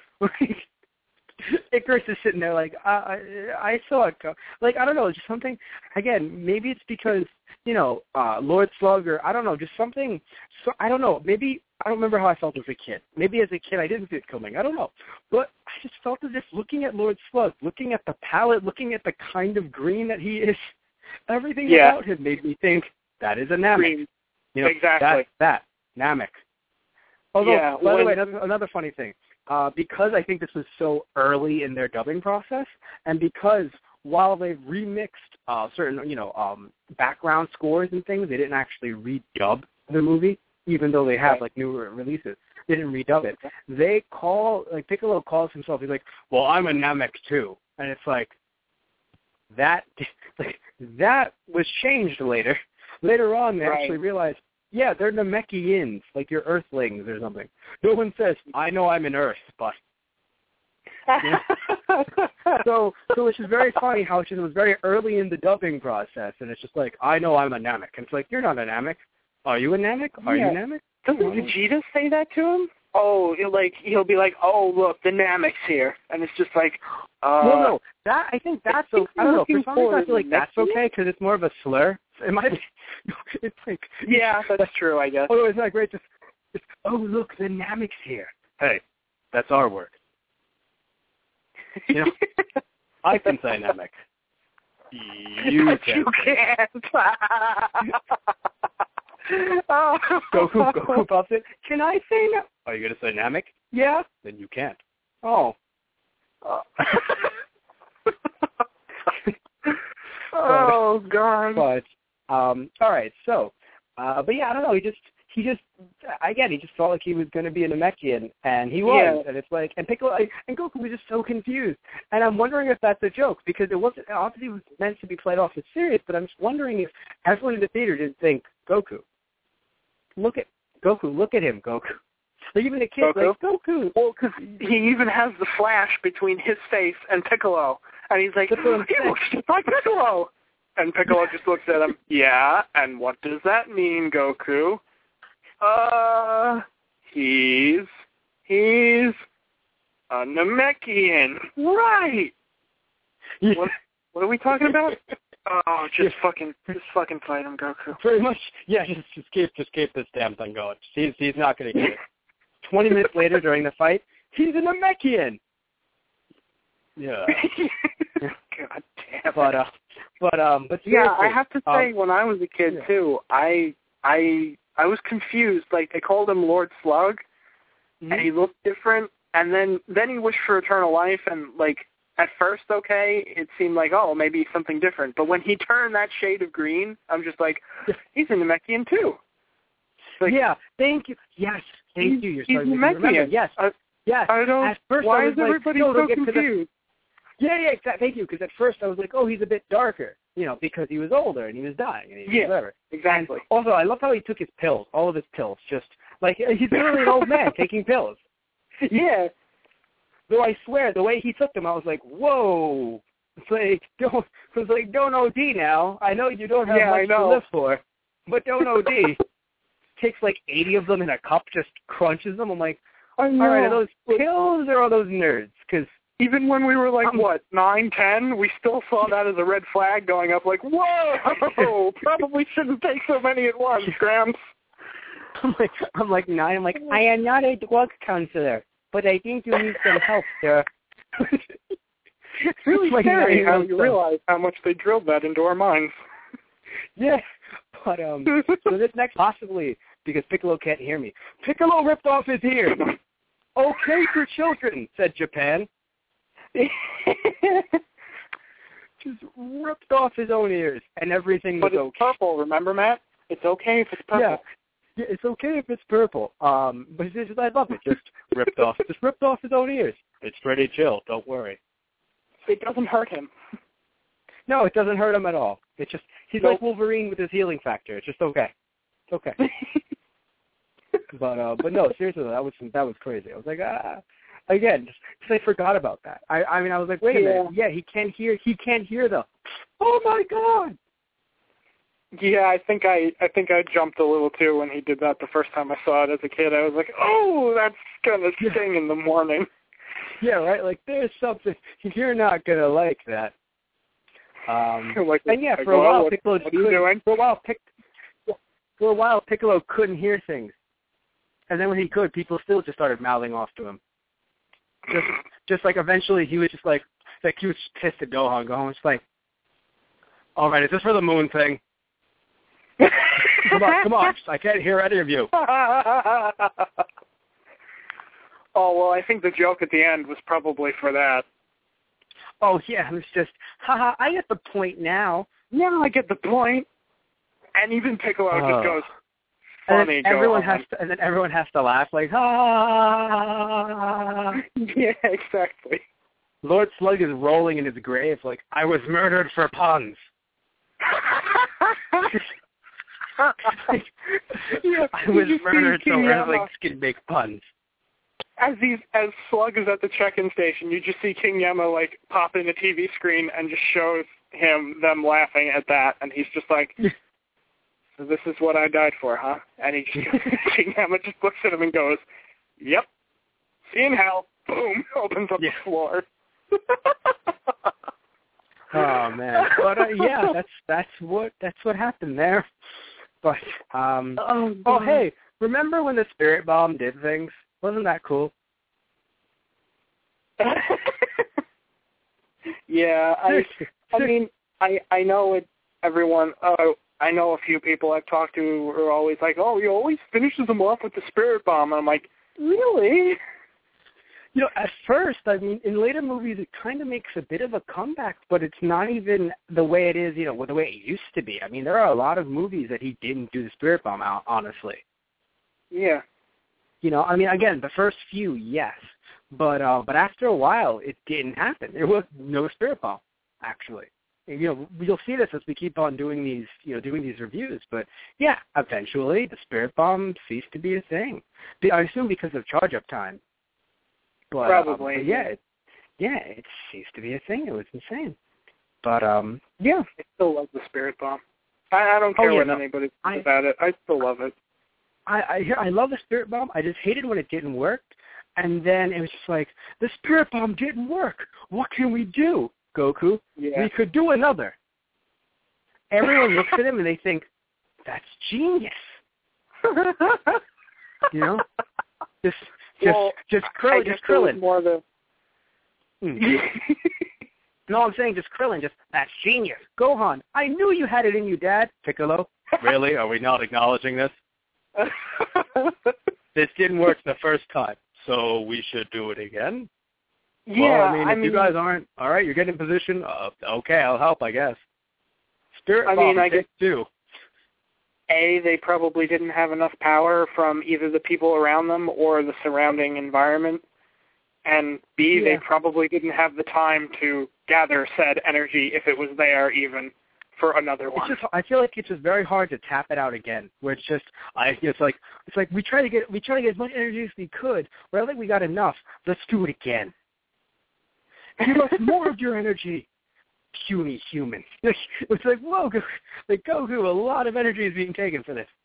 Icarus is sitting there like, I, I, I saw it go. Like, I don't know, just something. Again, maybe it's because you know, uh, Lord Slug, or I don't know, just something. So I don't know. Maybe I don't remember how I felt as a kid. Maybe as a kid I didn't see it coming. I don't know. But I just felt as if looking at Lord Slug, looking at the palette, looking at the kind of green that he is, everything yeah. about him made me think that is a Namek. Green. You know, exactly. That, that Namek. Although, yeah, by when... the way, another, another funny thing. Uh, because I think this was so early in their dubbing process, and because while they've remixed uh, certain, you know, um, background scores and things, they didn't actually redub the movie, even though they have right. like newer releases. They didn't redub it. They call, like Piccolo calls himself. He's like, "Well, I'm a Namek too," and it's like that. Like that was changed later. Later on, they right. actually realized. Yeah, they're Namekians, like your Earthlings or something. No one says, I know I'm an Earth, but... Yeah. so, so it's just very funny how it was very early in the dubbing process, and it's just like, I know I'm a Namek. And it's like, you're not a Namek. Are you a Namek? Are yeah. you Namek? Doesn't Vegeta say that to him? Oh, he'll like he'll be like, oh, look, the Namek's here. And it's just like, uh... Well, no, that, I think that's, I, I don't know, for some reason I feel like that's Namekian? okay, because it's more of a slur. It might be, it's like... Yeah, that's true, I guess. Oh, it's not great, just, just, oh, look, the Namek's here. Hey, that's our word. You know, I can say Namek. You but can. You can't. oh. Goku, Goku pops it. Can I say no? Are you going to say Namek? Yeah? Then you can't. Oh. Oh, oh God. But, um, all right, so, uh, but yeah, I don't know, he just, he just, again, he just felt like he was going to be a Namekian, and he was, yeah. and it's like, and Piccolo, and Goku was just so confused, and I'm wondering if that's a joke, because it wasn't, obviously it was meant to be played off as serious, but I'm just wondering if everyone in the theater didn't think, Goku, look at, Goku, look at him, Goku. Like, even the kids, Goku? like, Goku. Well, because he even has the flash between his face and Piccolo, and he's like, he looks just like Piccolo. And Piccolo just looks at him, yeah, and what does that mean, Goku? Uh, he's, he's a Namekian. Right. Yeah. What, what are we talking about? Oh, just yeah. fucking, just fucking fight him, Goku. Pretty much, yeah, just, just keep, just keep this damn thing going. He's, he's not going to get it. Twenty minutes later, during the fight, he's a Namekian. Yeah. God damn. But uh, but um, but yeah, I have to say, um, when I was a kid yeah. too, I I I was confused. Like, they called him Lord Slug, mm-hmm. and he looked different. And then then he wished for eternal life, and like at first, okay, it seemed like, oh, maybe something different. But when he turned that shade of green, I'm just like, he's a Namekian too. Like, yeah, thank you. Yes, thank you. You're starting to remember. Yes, I, yes. I don't. At first why I was is like, everybody no, so get confused? To the, yeah, yeah, exactly. Thank you. Because at first I was like, oh, he's a bit darker, you know, because he was older and he was dying and he was yeah, whatever. Exactly. And also, I love how he took his pills, all of his pills, just like he's literally an old man taking pills. Yeah. Though I swear, the way he took them, I was like, whoa. It's like, don't, it's like, don't O D now. I know you don't have yeah, much to live for, but don't O D. Takes like eighty of them in a cup, just crunches them. I'm like, all right, are those pills or are those nerds? Because even when we were like, um, what, nine, ten, we still saw that as a red flag going up like, whoa, probably shouldn't take so many at once, Gramps. I'm like, I'm like nine. I'm like, I am not a drug counselor, but I think you need some help, sir. It's really like scary how you realize how much they drilled that into our minds. Yeah, but um, so this next possibly, because Piccolo can't hear me, Piccolo ripped off his ear. Okay for children, said Japan. Just ripped off his own ears, and everything was but it's okay. purple, remember, Matt? It's okay if it's purple. Yeah. Yeah, it's okay if it's purple. Um, but it's just, I love it. Just ripped off. Just ripped off his own ears. It's pretty chill. Don't worry. It doesn't hurt him. No, it doesn't hurt him at all. It's just he's Nope. like Wolverine with his healing factor. It's just okay. It's okay. but uh, but no, seriously, that was that was crazy. I was like, ah. Again, just, just I forgot about that. I I mean, I was like, wait a Yeah. minute. Yeah, he can't hear. He can't hear the. Oh my God. Yeah, I think I I think I jumped a little too when he did that the first time I saw it as a kid. I was like, oh, that's gonna Yeah. sting in the morning. Yeah, right. Like there's something you're not gonna like that. Um, Like, and yeah, like, for a well, while what- Piccolo what are you couldn't- doing? for a while Pic, for a while Piccolo couldn't hear things, and then when he could, people still just started mouthing off to him. Just, just like eventually he was just like, like he was pissed at Gohan. Gohan was like, "All right, is this for the moon thing? Come on, come on! I can't hear any of you." Oh, well, I think the joke at the end was probably for that. Oh yeah, it was just, haha, I get the point now. Now I get the point. And even Piccolo Oh. just goes, And funny, then everyone Gohan. has to, and then everyone has to laugh like, ah. Yeah, exactly. Lord Slug is rolling in his grave like, I was murdered for puns. Yeah, I was you just murdered see so King wrestling Yama- can make puns. As these, as Slug is at the check-in station, you just see King Yama like pop in the T V screen and just shows him them laughing at that, and he's just like, "So this is what I died for, huh?" And he just King Yama just looks at him and goes, "Yep, see you in hell." Boom, opens up Yeah. the floor. Oh man, but uh, yeah, that's that's what that's what happened there. But um, Oh, oh hey, remember when the Spirit Bomb did things? Wasn't that cool? Yeah, I I mean, I I know it. Everyone, uh, I know a few people I've talked to who are always like, "Oh, he always finishes them off with the Spirit Bomb." And I'm like, really? You know, at first, I mean, in later movies, it kind of makes a bit of a comeback, but it's not even the way it is, you know, the way it used to be. I mean, there are a lot of movies that he didn't do the Spirit Bomb out, honestly. Yeah. You know, I mean, again, the first few, yes, but uh, but after a while, it didn't happen. There was no Spirit Bomb, actually. And, you know, you'll see this as we keep on doing these, you know, doing these reviews. But yeah, eventually, the Spirit Bomb ceased to be a thing. I assume because of charge-up time. But, Probably. Um, but yeah, it, yeah, it ceased to be a thing. It was insane. But um, yeah, I still love the Spirit Bomb. I, I don't care Oh, yeah, what no. anybody says I- about it. I still love it. I I, hear, I love the Spirit Bomb. I just hated when it didn't work. And then it was just like, the Spirit Bomb didn't work. What can we do, Goku? Yeah. We could do another. Everyone looks at him and they think, that's genius. You know? Just, just, Well, just I Krillin, guess just it was Krillin. more the. Hmm. No, I'm saying just Krillin, just, that's genius. Gohan, I knew you had it in you, Dad. Piccolo, really? Are we not acknowledging this? This didn't work the first time, so we should do it again? Yeah, well, I mean, if you guys aren't, all right, you're getting in position, uh, okay, I'll help, I guess. Spirit I Bomb, mean, I take two. A, they probably didn't have enough power from either the people around them or the surrounding environment. And B, Yeah. they probably didn't have the time to gather said energy, if it was there even, for another one. It's just, I feel like it's just very hard to tap it out again. Where it's just, I, it's like, it's like we try to get, we try to get as much energy as we could. But I think we got enough. Let's do it again. Give us more of your energy, puny human. It's like, whoa, Goku, like Goku, a lot of energy is being taken for this.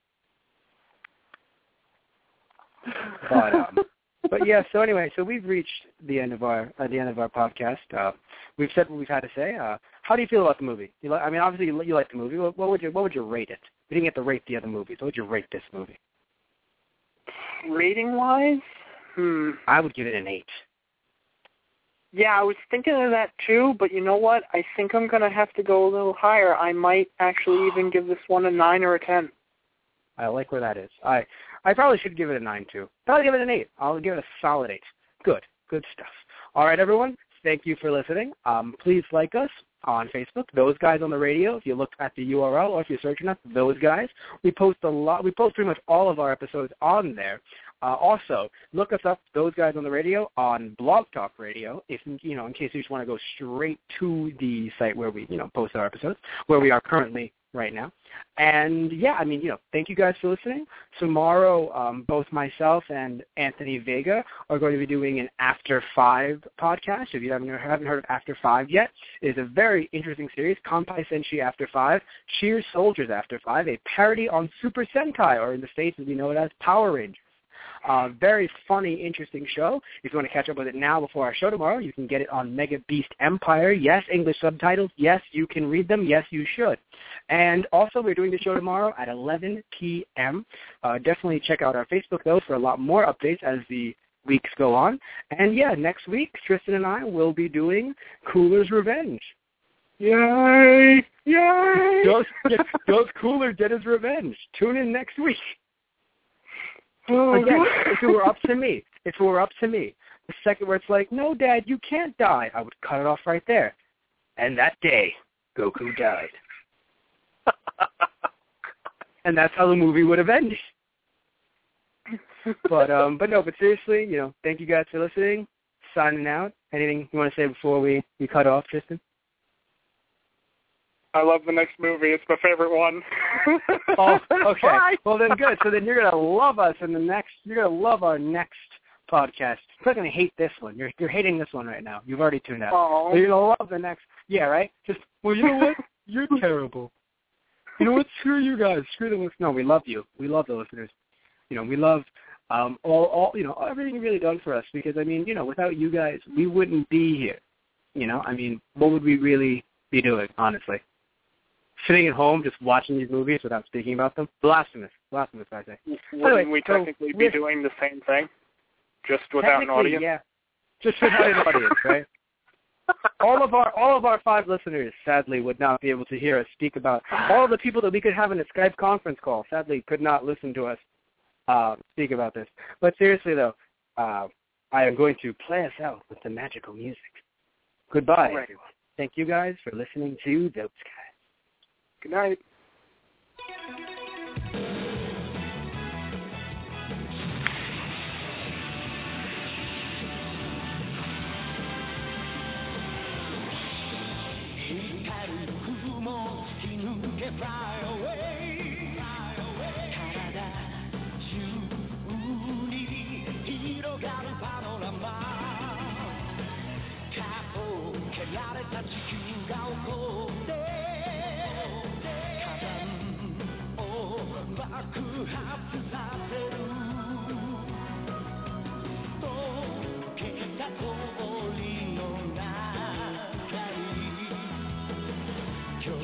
But um, but yeah. So anyway, so we've reached the end of our uh, the end of our podcast. Uh, we've said what we've had to say. Uh, how do you feel about the movie? You like, I mean, obviously you, you like the movie. What, what would you what would you rate it? We didn't get to rate the other movies. What would you rate this movie? Rating-wise? Hmm. I would give it an eight. Yeah, I was thinking of that too, but you know what? I think I'm going to have to go a little higher. I might actually even give this one a nine or a ten. I like where that is. I I probably should give it a nine too. Probably give it an eight. I'll give it a solid eight. Good, good stuff. All right, everyone. Thank you for listening. Um, please like us, on Facebook, Those Guys on the Radio. If you look at the U R L or if you're searching up Those Guys, we post a lot. We post pretty much all of our episodes on there. Uh, also, look us up, Those Guys on the Radio, on Blog Talk Radio, if you know, in case you just want to go straight to the site where we, you know, post our episodes, where we are currently right now. And yeah, I mean, you know, thank you guys for listening. Tomorrow, um, both myself and Anthony Vega are going to be doing an After Five podcast. If you haven't, haven't heard of After Five yet, it is a very interesting series, Kanpai Senshi After Five, Cheer Soldiers After Five, a parody on Super Sentai, or in the States as we know it as Power Rangers. Uh, very funny, interesting show. If you want to catch up with it now before our show tomorrow, you can get it on Mega Beast Empire. Yes, English subtitles. Yes, you can read them. Yes, you should. And also, we're doing the show tomorrow at eleven p.m. Uh, definitely check out our Facebook, though, for a lot more updates as the weeks go on. And, yeah, next week, Tristan and I will be doing Cooler's Revenge. Yay! Yay! Does, does Cooler get his revenge? Tune in next week. Oh, Again, if it were up to me, if it were up to me, the second where it's like, no, Dad, you can't die, I would cut it off right there. And that day, Goku died. And that's how the movie would have ended. But um, but no, but seriously, you know, thank you guys for listening. Signing out. Anything you want to say before we, we cut off, Tristan? I love the next movie. It's my favorite one. Oh, okay. Well, then good. So then you're going to love us in the next, you're going to love our next podcast. You're not going to hate this one. You're you're hating this one right now. You've already tuned out. Oh. So you're going to love the next. Yeah, right? Just, well, you know what? You're terrible. You know what? Screw you guys. Screw the listeners. No, we love you. We love the listeners. You know, we love um, all, all, you know, everything you've really done for us because, I mean, you know, without you guys, we wouldn't be here. You know, I mean, what would we really be doing, honestly? Sitting at home just watching these movies without speaking about them? Blasphemous. Blasphemous, I say. Wouldn't anyway, we so technically be doing the same thing? Just without an audience? Yeah. Just without an audience, right? All of our all of our five listeners, sadly, would not be able to hear us speak about all the people that we could have in a Skype conference call. Sadly, could not listen to us uh, speak about this. But seriously, though, uh, I am going to play us out with the magical music. Goodbye, Right. everyone. Thank you guys for listening to Those Guys. Good night.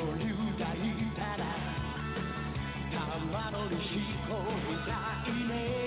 Come on,